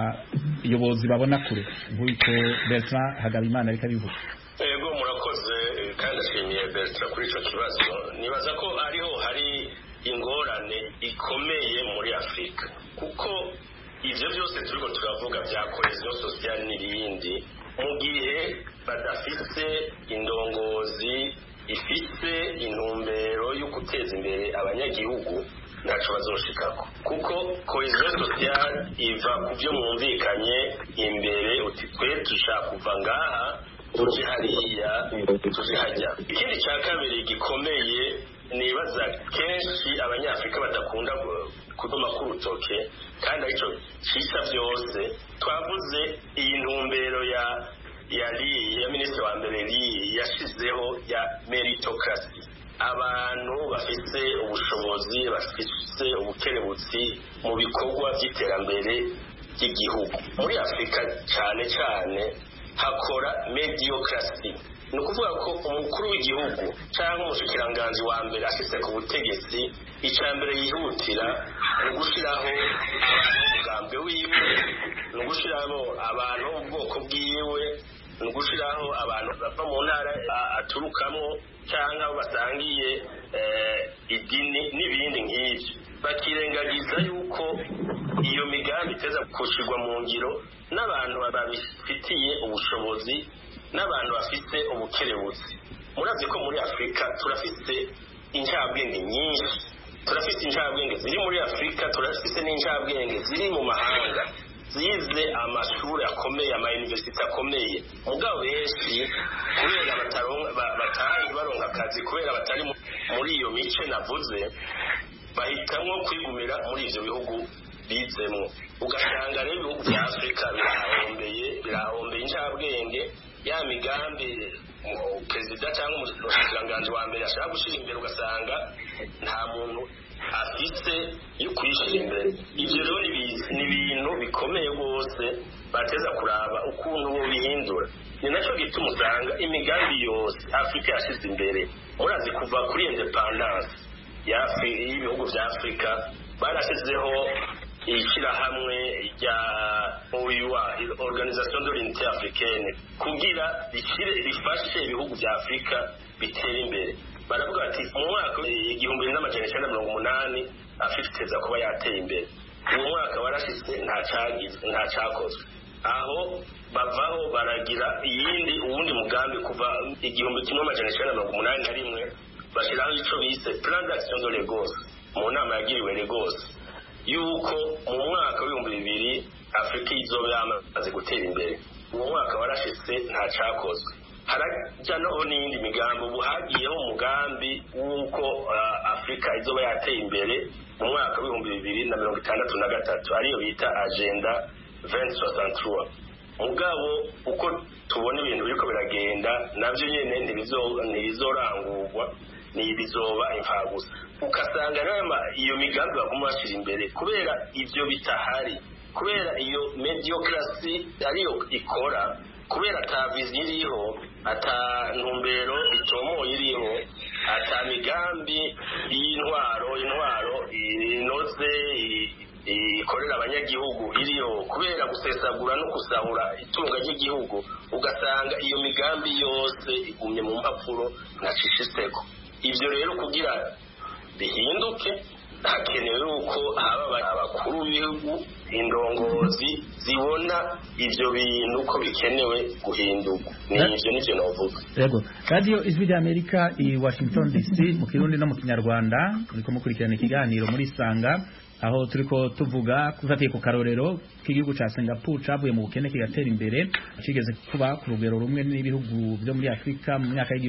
abayobozi babona kure nk'uko Bertrand Hagabimana ariko abivuga. Yego murakoze kandi ashimiye Bertrand kuri ico kibazo. Nibaza ko hari ingorane ikomeye muri Afrika kuko ivyo byose turiko turavuga bya cohesion sociale n'ibindi mu gihe badafite indongozi ifite intumbero yo guteza imbere abanyagihugu ntaco bazoshikako kuko cohesion sociale iva ku byo mwumvikanye imbere uti twe dushaka kuva ngaha tuje hariya tuje hajya. Ikindi cya kabiri gikomeye nibaza kenshi abanyafrika badakunda kuduma ku rutoke kandi arico cisa byose twavuze iyi ntumbero ya minisitiri wa mbere yashizeho ya meritocracy, abantu bafite ubushobozi bafite ubukerebutsi mu bikorwa by'iterambere ry'igihugu. Muri Afrika cyane cyane hakora mediocracy, ni ukuvuga ko umukuru w'igihugu cyangwa umushikiranganji wa mbere ashitse ku butegetsi icya mbere yihutira ni ugushyiraho umugambi wiwe, ni ugushyiraho abantu ubwoko bwiwe, ni ugushyiraho abantu bava mu ntara aturukamo cyangwa basangiye idini n'ibindi nk'ibyo, bakirengagiza yuko iyo migambi iteza gushyirwa mu ngiro n'abantu babifitiye ubushobozi n'abantu bafite ubukerebutsi. Murazi ko muri Afrika turafite incabwenge nyinshi, turafite incabwenge ziri muri Afrika, turafite n'incabwenge ziri mu mahanga zize amashuri akomeye, ama-university akomeye, mugabo benshi kubera batari baronka akazi, kubera batari muri iyo mice navuze, bahitamwo kwigumira muri ivyo bihugu bizemwo. Ugasanga rero ibihugu vya Afrika birahombeye incabwenge, ya migambi perezida cyangwa umushikiranganji wa mbere ashaka gushyira imbere ugasanga nta muntu afite yo kwishyira imbere. Ibyo rero ni ibintu bikomeye rwose bateza kuraba ukuntu bo bihindura. Ni nacyo gituma usanga imigambi yose Afrika yashyize imbere. Murazi kuva kuri independence y'ibihugu vya Afrika barashyizeho ishyirahamwe rya OUA, Organisation de l'Unité Africaine, kugira rifashe ibihugu vya Afrika bitera imbere. Baravuga ati mu mwaka 1980 Afrika iteza kuba yateye imbere. Uwo mwaka warashitse nta cyakozwe. Aho bavaho baragira uwundi mugambi kuva 1981 bashyiraho ico bise Plan d'Action de Lagos mu nama yagiriwe Lagos, yuko mu mwaka w'2000 Afrika izoba yamaze gutera imbere. Uwo mwaka warashitse nta cyakozwe. Harajya noho n'indi migambi, ubu hagiyeho umugambi w'uko Afrika izoba yateye imbere mu mwaka w'2063 ariyo bita Agenda 2063. Mugabo uko tubona ibintu biriko biragenda navyo nyene ntibizorangurwa, bizoba imfagusa. Ukasanga rero iyo migambi baguma bashyira imbere kubera ivyo bitahari, kubera iyo mediocracy ariyo ikora kubera ata vizi iriho, ata ntumbero itomoye iriho, ata migambi y'intwaro inoze ikorera abanyagihugu iriho, kubera gusesagura no kusahura itunga ry'igihugu, ugasanga iyo migambi yose igumye mu mpapuro nka shishiseko. Ibyo rero kugira bihinduke hakenewe yuko haba abakuru b'ibihugu, indongozi zibona ibyo bintu ko bikenewe guhinduka. Nivyo navuga. Yego, Radio Ijwi ry'Amerika i Washington DC mu Kirundi no mu Kinyarwanda, turiko mukurikirana ikiganiro muri Sanga, aho turiko tuvuga kufatiye ku karorero k'igihugu ca Singapore cavuye mu bukene kigatera imbere, kigeze kuba ku rugero rumwe n'ibihugu byo muri Afrika mu myaka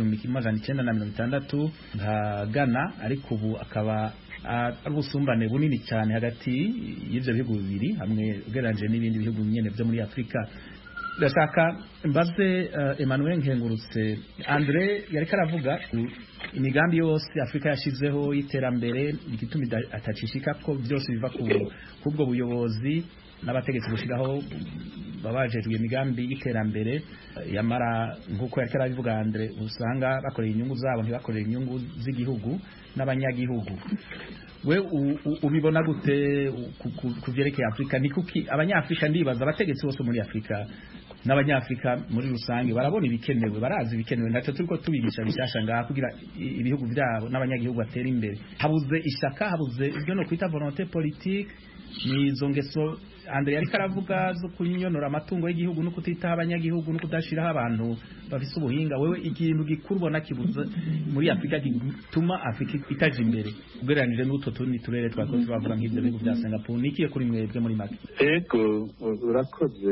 y'1960 nka Ghana, ariko ubu akaba ari ubusumbane bunini cyane hagati y'ivyo bihugu bibiri hamwe ugereranyije n'ibindi bihugu nyene byo muri Afrika. Ndashaka mbaze Emmanuel Nkengurutse, Andre yariko aravuga imigambi yose Afrika yashizeho y'iterambere igituma atacishika ko byose biva kubwo buyobozi n'abategetsi bushiraho babajejwe imigambi y'iterambere, yamara nkuko yariko arabivuga Andre, usanga bakorera inyungu zabo ntibakorera inyungu z'igihugu n'abanyagihugu. We ubibona gute kuvyerekeye Afrika? Ni kuki abanyafrika, ndibaza abategetsi bose muri Afrika n'abanyafrika muri rusange barabona ibikenewe, barazi ibikenewe, ntacyo turiko tubigisha bishasha ngaha kugira ibihugu byabo n'abanyagihugu batera imbere. Habuze ishaka, habuze ibyo no kwita volonté politique, ni izo ngeso Andre yariko aravuga zo kunyonora amatungo y'igihugu no kutitaho abanyagihugu no kudashiraho abantu bafise ubuhinga. Wewe ikintu gikuru bona kibuze muri Afrika gituma Afrika itaje imbere ugereranije n'utwo tundi turere twako turavuga nk'ibyo bihugu bya Singapore? Nikiye kuri mwebwe muri make? Ego, urakoze.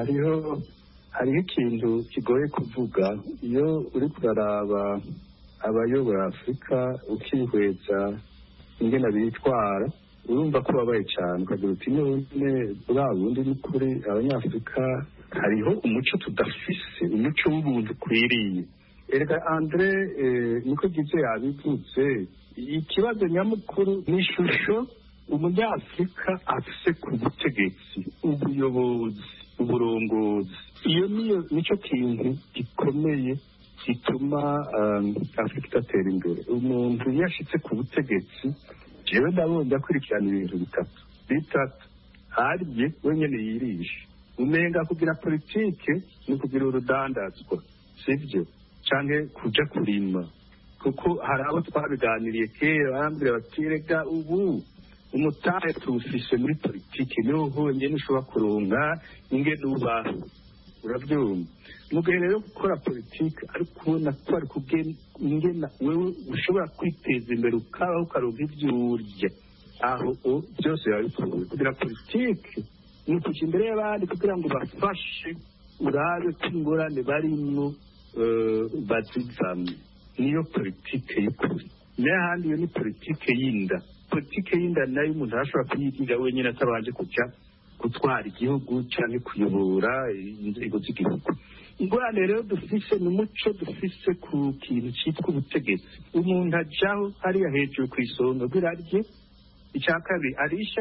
Hariho ikintu kigoye kuvuga iyo uri kuraraba abayobora Afrika ukihweza ingene bitwara, urumva ko babaye cyane, ukagira uti none bundi ni kuri abanyafrika hariho umuco tudafise, umuco w'ubuntu ukwiriye. Erega Andre niko gize yabivuze, ikibazo nyamukuru ni ishusho umunyafrika afise ku butegetsi, ubuyobozi, uburongozi. Iyo nico kintu gikomeye gituma Afrika itatera imbere. Umuntu yashitse ku butegetsi, jewe ndabona akurikirana ibintu bitatu harye wenyene yirisha. Umenga kugira politike ni kugira urudandazwa, sivyo? Canke kuja kurima, kuko hari abo twabiganiriye kera barambwira bati rega ubu umutahe tuwufise muri politike niho honyene ushobora kuronka ingene ubaho, uravyumva? Mugihe rero gukora politike ariko kubona ko ari kugena ingena wewe ushobora kwiteza imbere ukabaho ukaronka ivyo urya, aho byose babikuye. Kugira politike ni ukuja imbere y'abandi kugira ngo bafashe urabe ko ingorane barimwo bazivamye. Niyo politike y'ukuri. N'ahandi iyo ni politike y'inda. Politike y'inda nayo umuntu arashobora kuyigira wenyine atabanje kuja gutwara igihugu canke kuyobora inzego z'igihugu. Ingorane rero dufise n'umuco dufise ku kintu citwa ubutegetsi. Umuntu ajaho hariya hejuru kw'isonga rye, icya kabiri arisha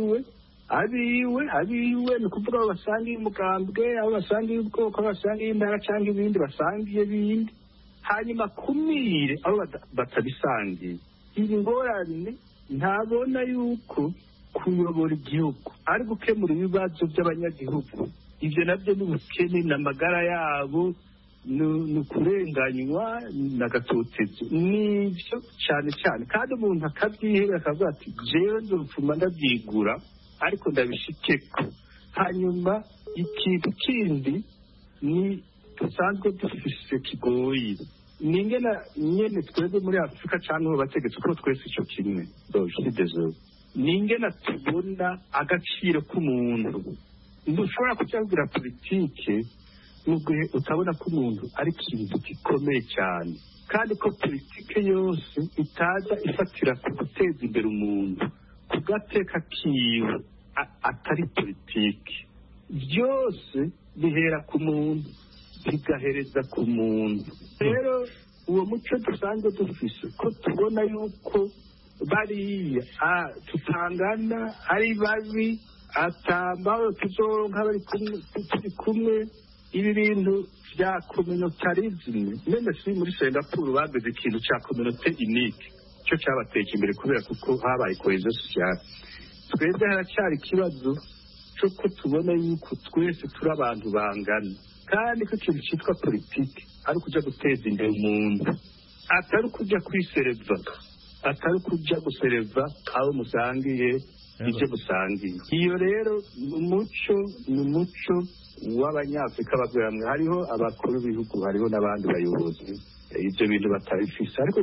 abiwe ni ukuvuga abo basangiye umugambwe, abo basangiye ubwoko, abo basangiye intara canke ibindi basangiye bindi, hanyuma kumire abo batabisangiye. Iyi ngorane ntabona yuko kuyobora igihugu ari gukemura ibibazo by'abanyagihugu. Ibyo nabyo n'ubukene n'amagara yabo ni ukurenganywa n'agatotezi, nibyo cyane cyane. Kandi umuntu akabyihera akavuga ati jewe nzopfuma ndabyigura ariko ndabishikeko. Hanyuma ikintu kindi ni dusanzwe dufise kigoyi, ni ingena nyene twebwe muri Afrika canke mu bategetsi ko twese ico kimwe ni ingena tubona agaciro k'umuntu. Ntushobora kugira politike mu gihe utabona ko umuntu ari ikintu gikomeye cyane, kandi ko politike yose itaza ifatira ku guteza imbere umuntu ku gateka kiwe atari politike. Byose bihera ku muntu bigahereza ku muntu. Rero uwo muco dusanzwe dufise ko tubona yuko bariya tutangana ari babi, atambaho tuzoronka bari turi kumwe, ibi bintu bya communautarisme none si muri Singapore bagize ikintu cya communauté unique cyo cyabateka imbere kubera kuko habaye cohesion sociale. Twebwe haracyari ikibazo cyo ko tubona yuko twese turi abantu bangana kandi ko ikintu cyitwa politiki ari kujya guteza imbere umuntu atari kujya kwisereva atari kujya gusereva aho musangiye ibyo musangiye. Iyo rero ni umuco w'abanyafurika bamwe hariho abakuru b'ibihugu hariho n'abandi bayobozi ibyo bintu batabifise ariko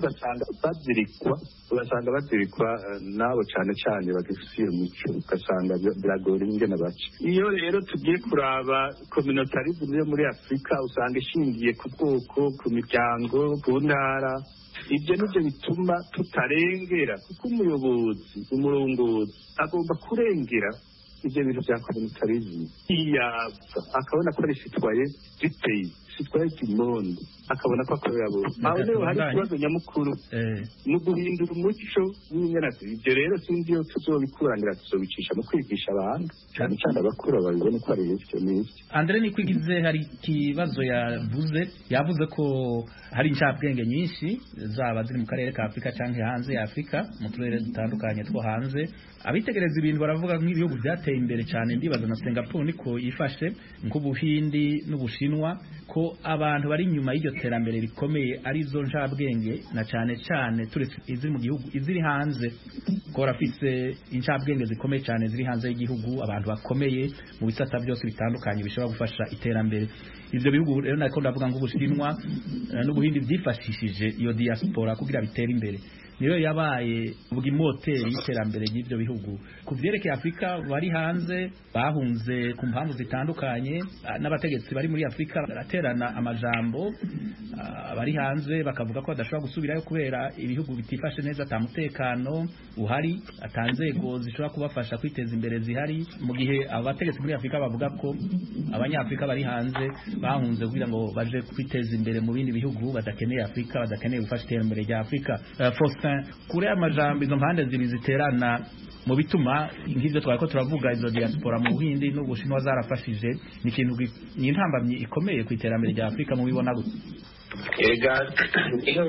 ugasanga bazirikwa nabo cyane cyane bagifise iyo mico ugasanga biragora ingene baca. Iyo rero tugiye kuraba communautarisme yo muri Afurika usanga ishingiye ku bwoko, ku miryango, ku ntara. Ibyo nibyo bituma tutarengera kuko umurongozi agomba kurengera ibyo bintu bya communautarisme iyapfa akabona ko ari citoyen du pays, citoyen du monde, akabona ko akorera bose. Aho rero hari ikibazo nyamukuru ni uguhindura umuco w'inyanasi. Ibyo rero sinzi iyo tuzobikurangira tuzobicisha mu kwigisha abantu cyane cyane abakuru babibone ko ari ibyo n'ibyo. Andre Nikwigize hari ikibazo yavuze ko hari incabwenge nyinshi zaba ziri mu karere ka Afurika cyangwa hanze ya Afurika mu turere dutandukanye two hanze. Abitegereza ibintu baravuga nk'ibihugu byateye imbere cyane, ndibaza na Singapore niko yifashe, nk'Ubuhindi n'Ubushinwa, ko abantu bari inyuma y'iryo terambere rikomeye arizo ncabwenge na cyane cyane turetse iziri mu gihugu, iziri hanze ko rafise incabwenge zikomeye cyane ziri hanze y'igihugu, abantu bakomeye mu bisata byose bitandukanye bishobora gufasha iterambere. Ivyo bihugu rero nako ndavuga nk'Ubushinwa n'Ubuhindi byifashishije iyo diaspora kugira bitere imbere, niyo yabaye uvuga imoteri y'iterambere y'ibyo bihugu. Ku vyerekeye Afurika bari hanze bahunze ku mpamvu zitandukanye, n'abategetsi bari muri Afurika baraterana amajambo, bari hanze bakavuga ko badashobora gusubirayo kubera ibihugu bitifashe neza, atamutekano uhari, atanzego zishobora kubafasha kwiteza imbere zihari, mu gihe abategetsi muri Afurika bavuga ko abanyafurika bari hanze bahunze kugira ngo baje kwiteza imbere mu bindi bihugu, badakeneye Afurika, badakeneye gufasha iterambere rya Afurika. Kure amajambo izo mpande zibiri ziterana mu bituma nk'ibyo twariko turavuga izo diaspora mu Buhindi n'Ubushinwa zarafashije, ni ikintu ni intambamyi ikomeye ku iterambere rya Afurika mu bibona gute? Ega iyo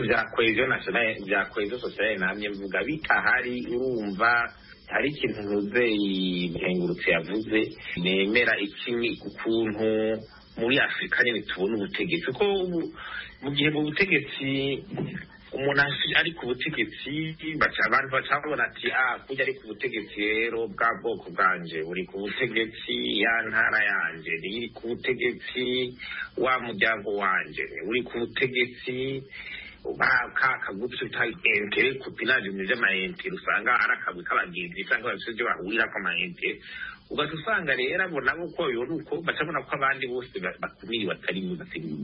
bya cohesion sociale namye mvuga bitahari, urumva hari ikintu Muzeyi Nkengurutse yavuze nemera ikimwe ukuntu muri Afurika nyine tubona ubutegetsi ko mu gihe mu butegetsi umuntu ari ku butegetsi abantu bacabona ati kujya ari ku butegetsi rero bwa bwoko bwanje uri ku butegetsi, ya ntara yanje iri ku butegetsi, wa muryango wanje uri ku butegetsi, kaka gutyo tayi entere kupinaje mu by'amayente usanga arakabwe kabagenzi cyangwa abasuje bahurira ko amayente, ugasanga rero abo nabo ko yoruko bacabona ko abandi bose bakumiri batari mu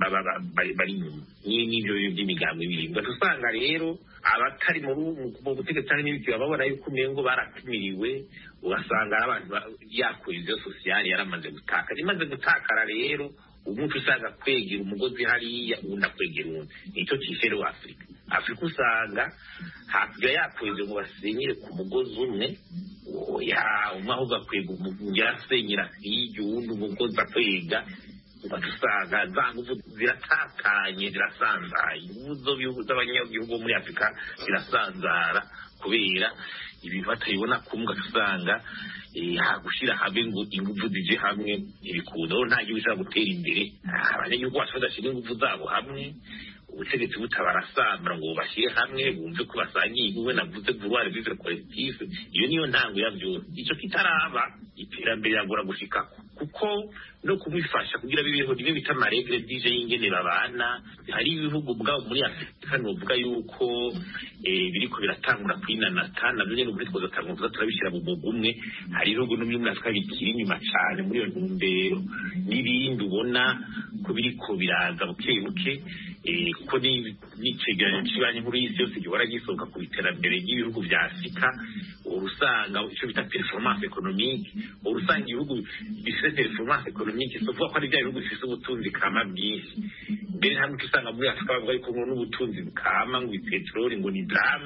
bari n'ibyo by'imigambi biri, ugasanga rero abatari mu butegetsi cyangwa n'ibiki babona yuko umengo barakumiriwe, ugasanga abantu yakoze sociale yaramaze gutakara rero umuntu usanga kwegera umugozi hariya undi akwegera undi. Nicyo cyishere wa Afurika usanga hakurya yakweze ngo basenyere ku mugozi umwe, umwe ahubwo akwega yasenyera hirya uwundi umugozi akwega, ugasanga za nguvu ziratatanye zirasanzaye, inguvu z'abanyagihugu bo muri Afurika zirasanzara kubera ibintu batayibona kumwe, ugasanga gushyira hamwe ngo ingufu zije hamwe ibikundo nta gihugu gishobora gutera imbere. Abanyagihugu bacu badashyira ingufu zabo hamwe, ubutegetsi butabarasambura ngo bashyire hamwe bumve ko basangiye igihugu, navuze vuba vivre collectif. Iyo niyo ntango ya byose. Icyo kitaraba iterambere yagora gushika kuko no kubifasha kugira bibeho nibe bita amaregre dije y'ingene babana. Hari ibihugu bwabo muri Afurika novuga yuko biriko biratangura kwinanata, nabyo nyene uburi twazatangura turabishyira mu mugo umwe. Hari ibihugu no muri Afurika bikiri inyuma cyane muri iyo ntumbero, n'ibindi ubona ko biriko biraza bukebuke, kuko n'icegeranyo c'ibanye nkuru y'isi yose gihora gisohoka ku iterambere ry'ibihugu vya Afurika, urusanga icyo bita performance économique, urusanga ibihugu bifite performance économique sovuga ko ari bya bihugu bifite ubutunzi kama bwinshi. Mbere hamwe usanga muri Afurika bavuga yuko n'ubutunzi bukama ngo petroli ngo ni drame,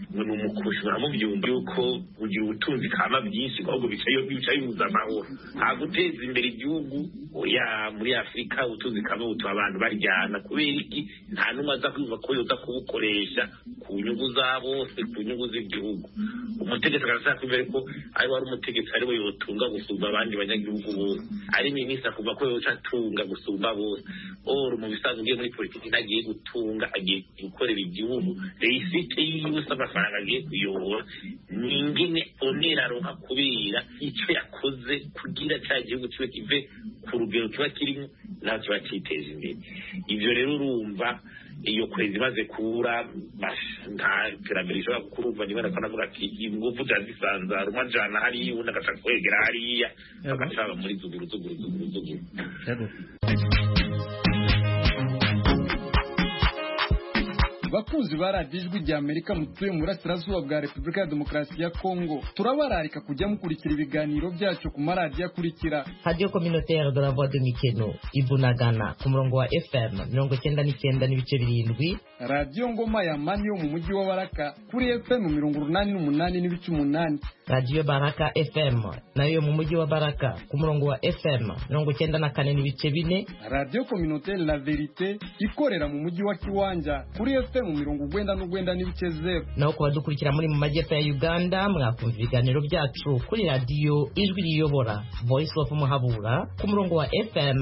ngo ni umukushi baramubyumva yuko ugira ubutunzi kama byinshi ahubwo bica bibuza amahoro nta guteza imbere igihugu oya muri Afurika ubutunzi kama butuma abantu baryana kubera iki nta n'umwe aza kwiva ko yoza kubukoresha ku nyungu za bose ku nyungu z'igihugu umutegetsi akarashaka imbere ko ari wari umutegetsi ariwe yotunga gusumba abandi banyagihugu bose ari minisitiri akumva ko yoca atunga gusumba bose mu bisanzwe ugiye muri politiki ntagiye gutunga agiye gukorera igihugu reisite yiwe amafaranga agiye kuyobora ni ingene onera aronka kubera icyo yakoze kugira cya gihugu kibe kive ku rugero kiba kirimo naho kiba cyiteje imbere ivyo rero urumva iyo kwezi imaze kubura nta terambere ishobora kukurumva niba nakanavuga ati ingufu zazisanzara umwe ajana hariya undi agaca kwegera hariya bagacaba muri zuguru. bakunzi ba radiyo ijwi rya Amerika mutuye mu burasirazuba bwa Repubulika ya Demokarasi ya Kongo turabararika kujya mukurikira ibiganiro byacu ku maradiyo akurikira Radio Communautaire de la Voix de Mikeno Ibunagana ku murongo wa FM 99.7 Radio Ngoma ya Mani yo mu mujyi wa Baraka kuri FM 88.8 Radio Baraka FM nayo mu mujyi wa Baraka ku murongo wa FM 94.4 Radio Communautaire La Verite ikorera mu mujyi wa Kiwanja kuri FM 99.0 naho kubadukurikira muri mu majyepfo ya Uganda mwakumva ibiganiro byacu kuri radio Ijwi Riyobora Voice of Muhabura ku murongo wa FM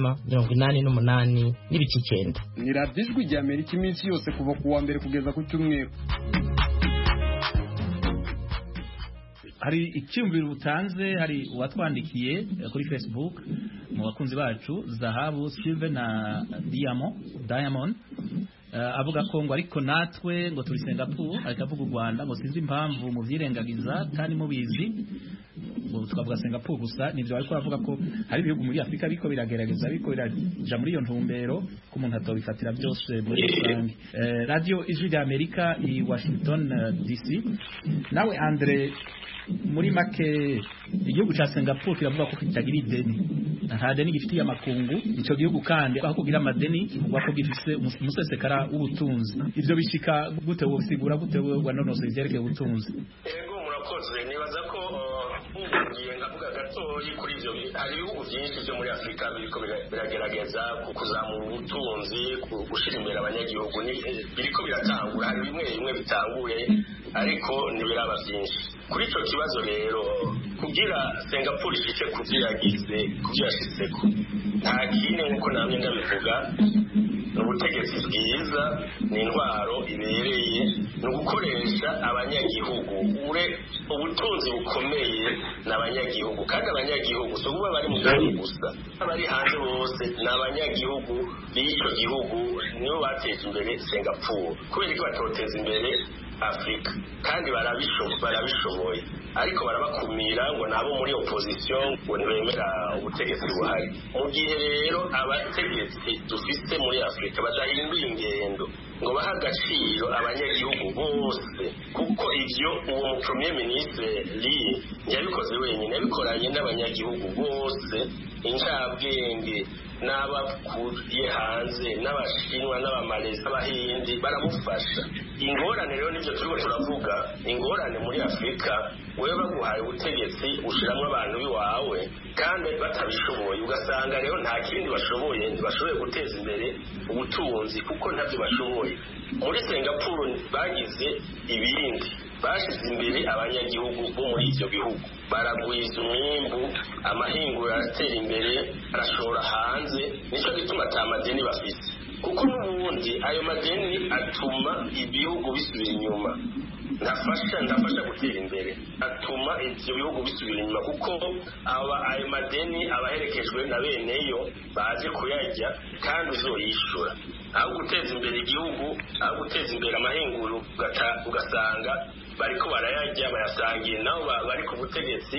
88.9 ni Radio Ijwi rya Amerika iminsi yose kuva ku wa mbere kugeza ku cyumweru. hari icyumviro butanze hari uwatwandikiye kuri Facebook mu bakunzi bacu Zahabu Silve na Diamond avuga ko ngo ariko natwe ngo turi Singapore akavuga u Rwanda ngo sinzi impamvu mu vyirengagiza kandi mubizi ngo tukavuga Singapore gusa nivyo ariko avuga ko hari ibihugu muri Afrika biko biragerageza biko biraja muri iyo ntumbero ko umuntu atobifatira byose muri rusange. Radio Ijwi rya Amerika i Washington DC nawe Andre muri make igihugu ca Singapore kiravuga ko kitagira ideni nta deni gifitiye amakungu ico gihugu kandi aho kugira amadeni kivugwa ko gifise umusesekara w'ubutunzi ivyo bishika gute wosigura gute wanonose ivyerekeye ubutunzi ego murakoze nibaza ko ugiye ngavuga gatoyi kuri ivyo hari ibihugu byinshi byo muri Afrika biriko biragerageza kuzamura ubutunzi gushira imbere abanyagihugu biriko biratangura hari bimwe bitanguye ariko ntibiraba byinshi kuri ico kibazo rero kugira Singapore ishike kuvyiragize kuvyashitseko nta kindi nkuko namye ndabivuga ubutegetsi bwiza ni intwaro ibereye no gukoresha abanyagihugu ubutunzi bukomeye n'abanyagihugu kandi abanyagihugu so kuba bari mu gihugu gusa abari hanze bose n'abanyagihugu b'icyo gihugu nibo bateje imbere Singapore kubera ko batoteza imbere Afrika kandi barabishoboye ariko barabakumira ngo nabo muri opposition ngo ntibemera ubutegetsi buhari mu gihe rero abategetsi dufite muri Afrika badahinduye ingendo ngo baha agaciro abanyagihugu bose kuko ivyo uwo mu premier ministre yabikoze wenyine yabikoranye n'abanyagihugu bose incabwenge n'abakuriye hanze n'abashinwa n'abamalezi n'abahindi baramufasha ingorane rero nivyo turiko turavuga ingorane muri Afrika wewe baguhaye ubutegetsi ushiramwo abantu biwawe kandi batabishoboye ugasanga rero nta kindi bashoboye guteza imbere ubutunzi kuko ntavyo bashoboye muri Singapore bagize ibindi bashize imbere abanyagihugu bo muri ivyo bihugu baragwiza umwimbu amahingura aratera imbere arashora hanze nico gituma atamadeni bafise kuko n'ubundi ayo madeni atuma ibihugu bisubira inyuma ntafasha gutera imbere atuma ivyo bihugu bisubira inyuma kuko ayo madeni abaherekejwe na beneyo baje kuyarya kandi uzoyishura aho guteza imbere igihugu aho guteza imbere amahinguro ugasanga bariko barayarya bayasangiye nabo bari ku butegetsi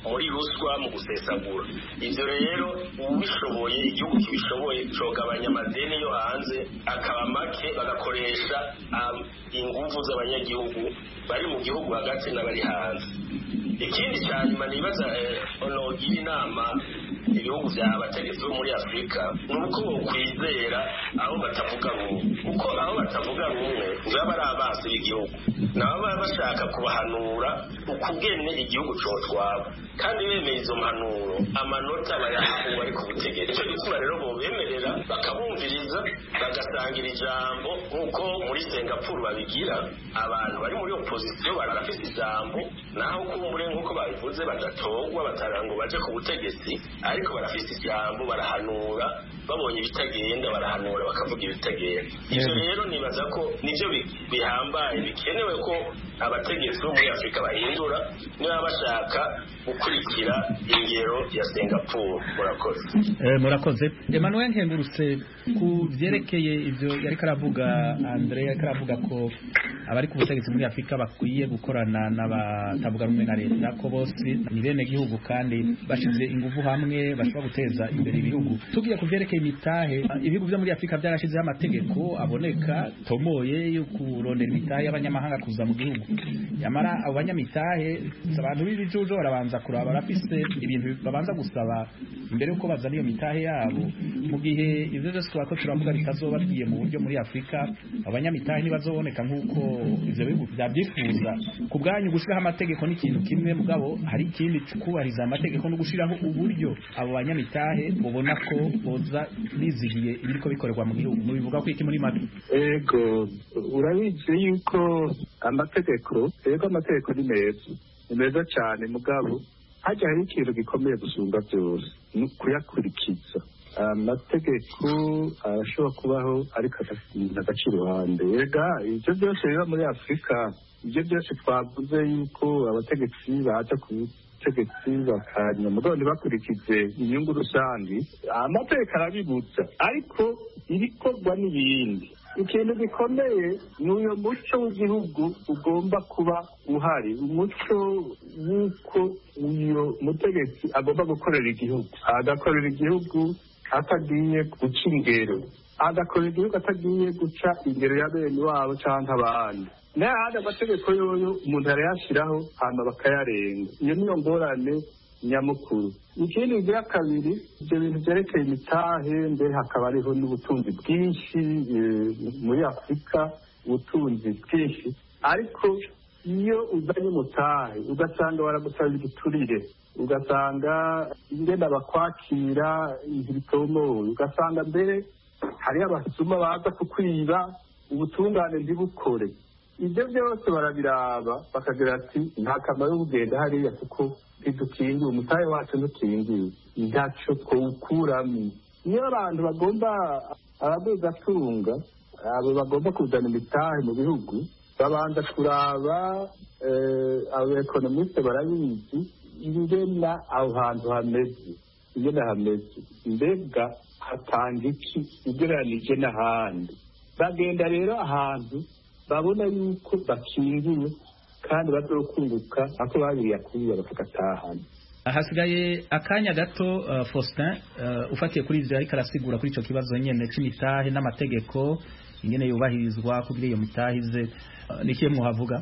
muri ruswa mu gusesagura. Ivyo rero ubishoboye igihugu kibishoboye cogabanya amadeni yo hanze akaba make bagakoresha inguvu z'abanyagihugu bari mu gihugu hagati n'abari hanze. Ikindi cyane nibaza onogira inama ibihugu by'abategetsi bo muri Afurika nuko bokwizera aho batavuga rumwe, kuko aho batavuga rumwe baba ari abasi b'igihugu nabo baba bashaka kubahanura ukugene igihugu cotwaba, kandi bemeye izo mpanuro amanota bayahawe bari ku butegetsi. Icyo gituma rero bobemerera bakabumviriza bagasangira ijambo nk'uko muri Singapore babigira. Abantu bari muri opposition barafite ijambo, naho kumbure nk'uko babivuze badatorwa batarango baje ku butegetsi, ariko barafite ijambo, barahanura, babonye ibitagenda barahanura bakavuga ibitagenda. Ivyo rero nibaza ko nivyo bihambaye bikenewe ko abategetsi bo muri Afurika bahindura niba bashaka gukurikira ingero ya Singapore. Murakoze. Emmanuel Nkengurutse, ku vyerekeye ivyo yariko aravuga Andre, yariko aravuga ko abari ku butegetsi muri Afurika bakwiye gukorana n'abatavuga rumwe na leta, ko bose ni bene gihugu kandi bashize ingufu hamwe bashobora guteza imbere ibihugu. Tugiye ku vyerekeye imitahe, ibihugu byo muri Afurika byarashizeho amategeko aboneka tomoye yo kurondera imitahe y'abanyamahanga kuza mu gihugu. Yamara abo banyamitahe abantu b'ibijujo barabanza kuraba, barafise ibintu babanza gusaba imbere yuko bazana iyo mitahe yabo. Mu gihe ivyo byose twako turavuga bitazoba bigiye mu buryo muri Afurika, abanyamitahe ntibazoboneka nk'uko ivyo bihugu byabyifuza. Ku bwanyu gushiraho amategeko ni ikintu kimwe, mugabo hari ikindi kubahiriza amategeko no gushiraho uburyo abo banyamitahe bobona ko boza bizihiye ibiriko bikorerwa mu gihugu. Mubivuga ko iki muri make? Ego, urabizi yuko amategeko ni meza cyane, mugabo hajya hari ikintu gikomeye gusumba byose, ni ukuyakurikiza. Amategeko arashobora kubaho ariko agaca iruhande. Ega ibyo byose biba muri Afurika, ibyo byose twavuze yuko abategetsi baza ku butegetsi bakanya mugabo ntibakurikize inyungu rusange, amategeko arabibuza, ariko ibikorwa n'ibindi. Ikintu gikomeye ni uyo muco w'igihugu ugomba kuba uhari, umuco w'uko uyo mutegetsi agomba gukorera igihugu, agakorera igihugu atagiye guca ingero, agakorera igihugu atagiye guca ingero ya bene wabo cyangwa abandi. N'ahandi amategeko yoyo umuntu arayashyiraho hanyuma bakayarenga. Iyo niyo ngorane nyamukuru. Ikindi ngira kabiri, ibyo bintu byerekeye imitahe, mbere hakaba hariho n'ubutunzi bwinshi muri Afurika, ubutunzi bwinshi, ariko iyo uzanye umutahe ugasanga baragusaba igiturire, ugasanga ingenda bakwakira ntibitomoye, ugasanga mbere hariyo abasuma baza kukwiba, ubutungane ntibukore. Ibyo byose barabiraba bakagira ati nta kamaro yo kugenda hariya kuko ntidukingiye, umutahe wacu ntukingiye, ntacyo twawukuramo. Iyo abantu bagomba abaguzatunga abo bagomba kuzana imitahe mu bihugu, babanza kuraba abaekonomiste barabizi ingena aho hantu hameze, mbega hatanga iki ugereranije n'ahandi. Bagenda rero ahantu babona yuko bakingiwe kandi bazokunguka ako babiriye kuriya bakagatahana. Hasigaye akanya gato Faustin, ufatiye kuri ivyo ariko arasigura kuri ico kibazo nyene c'imitahe n'amategeko ingene yubahirizwa kugira iyo mitahe ize, nikiye muhavuga?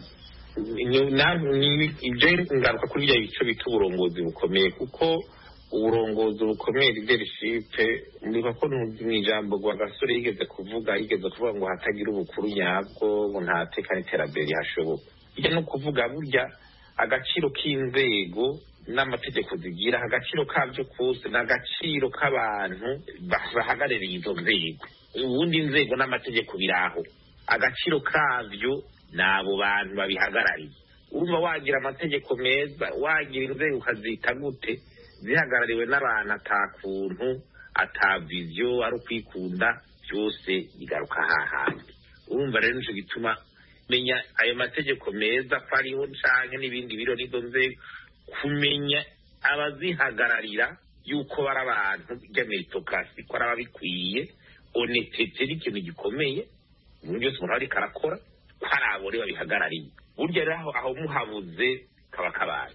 Ibyo ngaruka kuri ibyo bice bita uburongozi bukomeye, kuko uburongozi bukomeye leadership niba ko n'ijambo gwa gasore yigeze kuvuga ngo hatagira ubukuru nyabwo ngo ntatekane iterambere hashoboka. Ije no kuvuga burya agaciro k'inzego n'amategeko zigira, agaciro kavyo kose n'agaciro k'abantu bahagarariye izo nzego. Ubundi inzego n'amategeko biraho, agaciro kavyo n'abo bantu babihagarariye. Urumva wagira amategeko meza, wagira inzego ukazita gute zihagarariwe n'abantu atakuntu atavizyo ari ukwikunda, byose bigaruka hahandi. Urumva rero nico gituma menya ayo mategeko meza ko ariho canke n'ibindi biro n'izo nzego, kumenya abazihagararira yuko bari abantu by'ameritokrasi, ko ari ababikwiye. Honestete ni ikintu gikomeye mu buryo umuntu ariko arakora, ko ari abo babihagarariye. Burya rero aho muhabuze kaba kabaye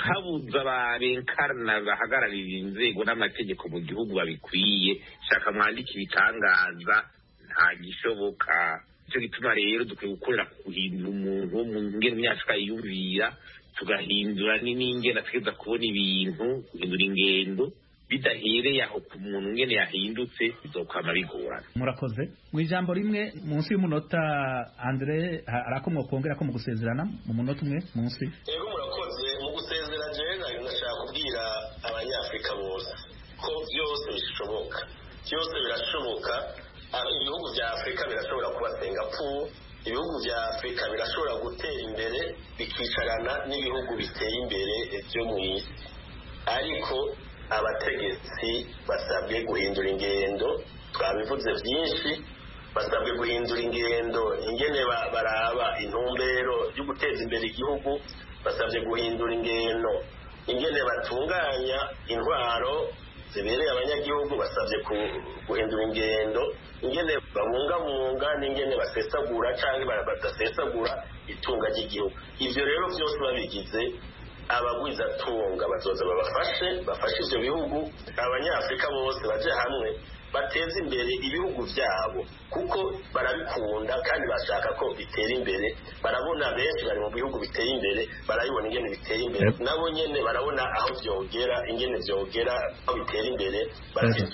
habuze abarenkarna bahagararira inzego n'amategeko mu gihugu babikwiye shaka mwandika ibitangaza nta gishoboka. Icyo gituma rero dukwiye gukorera guhindura umuntu wo mu ngene myaka yiyumvira, tugahindura n'ingene ategeza kubona ibintu, guhindura ingendo bidahereye aho ku muntu ngene yahindutse bizokwama bigorana. Murakoze. Mu ijambo rimwe munsi y'umunota Andre arakomwe kongera ko mu gusezerana mu munota umwe munsi. Yego murakoze. Mu gusezerana je nashaka kubwira abanyafrika bose ko byose bishoboka. Byose birashoboka. Ibihugu vya Afrika birashobora kuba Singapore, ibihugu vya Afrika birashobora gutera imbere bikicarana n'ibihugu biteye imbere byo mu isi. Ariko abategetsi basabwe guhindura ingendo, twabivuze byinshi, basabwe guhindura ingendo ingene baraba intumbero yo guteza imbere igihugu, basabwe guhindura ingendo ingene batunganya intwaro zibereye abanyagihugu, basabye guhindura ingendo ingene babungabunga n'ingene basesagura cyangwa badasesagura itunga ry'igihugu. Ivyo rero byose babigize abagwizatunga bazoza bafashe ivyo bihugu, abanyafrika bose baje hamwe bateze imbere ibihugu vyabo kuko barabikunda kandi bashaka ko bitera imbere. Barabona benshi bari mu bihugu biteye imbere, barabibona ingene biteye imbere, nabo nyene barabona aho vyogera, ingene vyogera aho bitera imbere. Barafite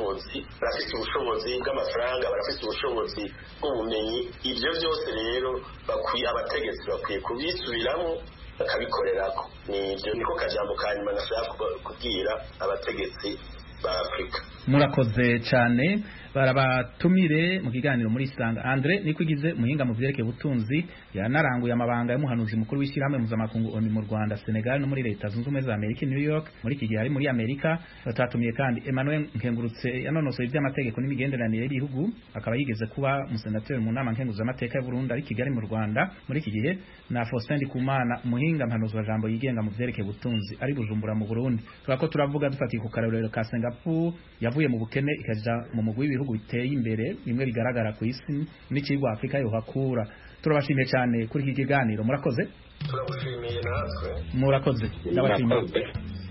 ubushobozi bw'amafaranga, barafite ubushobozi bw'ubumenyi. Ivyo byose rero abategetsi bakwiye kubisubiramo bakabikorerako. Nivyo niko kajambo kanyuma nashaka kubwira abategetsi ba Afrika. Murakoze cyane. Barabatumire mu kiganiro muri Isanga. Andre nikwigize muhinga mu vyerekeye ubutunzi, yanaranguye amabanga y'umuhanuzi mukuru w'ishyirahamwe mpuzamakungu ONU mu Rwanda, Senegal no muri Leta Zunze Ubumwe za Amerika, New York. Muri iki gihe ari muri Amerika. Batatumiye kandi Emmanuel Nkengurutse yanonosoye iby'amategeko n'imigenderanire y'ibihugu, akaba yigeze kuba umusenateri mu nama nkenguzamateka y'u Burundi ari Kigali mu Rwanda muri iki gihe, na Faustin Ndikumana umuhinga mpanuzi wa jambo yigenga mu vyerekeye ubutunzi ari Bujumbura mu Burundi. Turako turavuga dufatiye ku karorero ka Singapore yavuye mu bukene ikaja mu mugwi w'ibihugu biteye imbere, bimwe bigaragara ku isi n'ikigwa Afrika yo hakura. Turabashimiye cyane kuri iki kiganiro. Murakoze. Turabushimiye natwe. Murakoze. Ndabashimiye.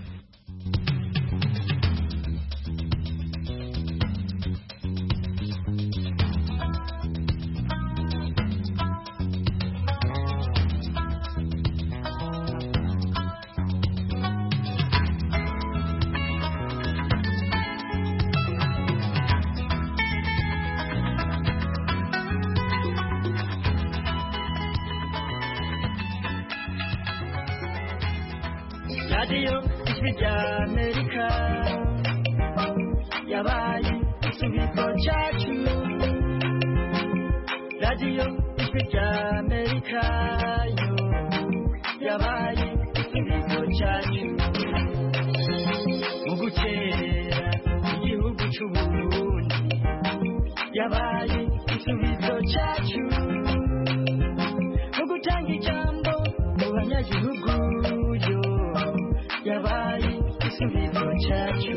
Radio Ijwi ry'Amerika yabaye igisubizo cyacu. Radio Ijwi ry'Amerika yo yabaye igisubizo cyacu mu gukerera igihugu cy'u Burundi, yabaye igisubizo cyacu mu gutanga ijambo mu banyagihugu yo yabaye igisubizo cyacu.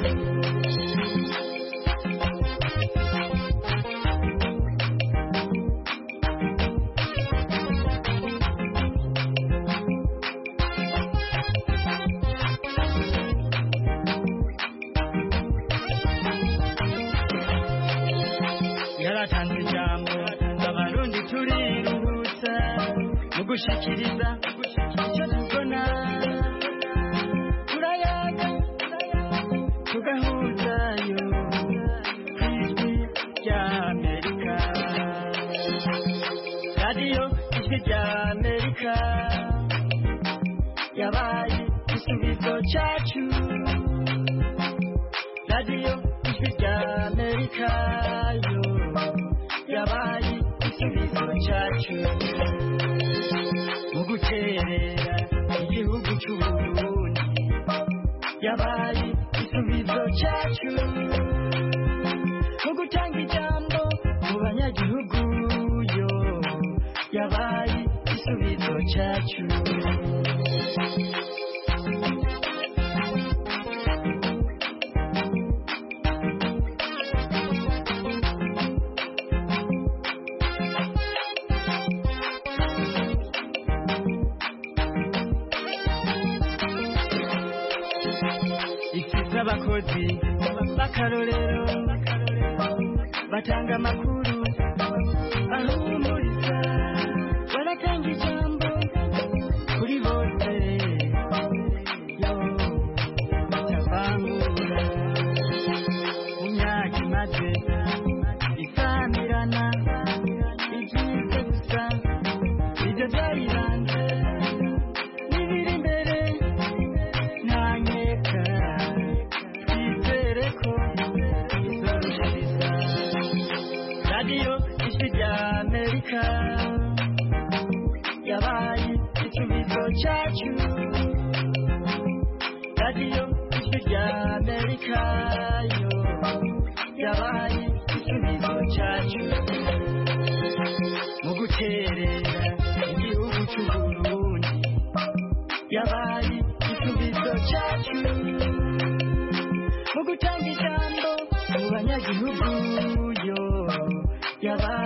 Yaratanze ijambo abarundi turiruhutsa mu gushikiriza icyo tubona, turayaga tugahuzayo ku Ijwi ry'Amerika. Radio Ijwi ry'Amerika yabaye igisubizo cyacu. Radio Ijwi ry'Amerika yo yabaye igisubizo cyacu mu guterera igihugu cy'u Burundi, yabaye igisubizo cyacu mu gutanga ijambo mu banyagihugu yo yabaye igisubizo cyacu. abakozi b'akarorero batanga amakuru ahumuriza baratanga ijambo kuri bose yo batavangura mu myaka imaze isamirana ibyiza gusa ibyo byayiranze n'ibiri imbere nta nkeka twizere ko izorushiriza radiyo ijwi rya amerika yabaye igisubizo cyacu radiyo ijwi rya amerika yo yabaye igisubizo cyacu mu guterera igihugu cy'uburundi yabaye igisubizo cyacu mu gutanga ijambo mu banyagihugu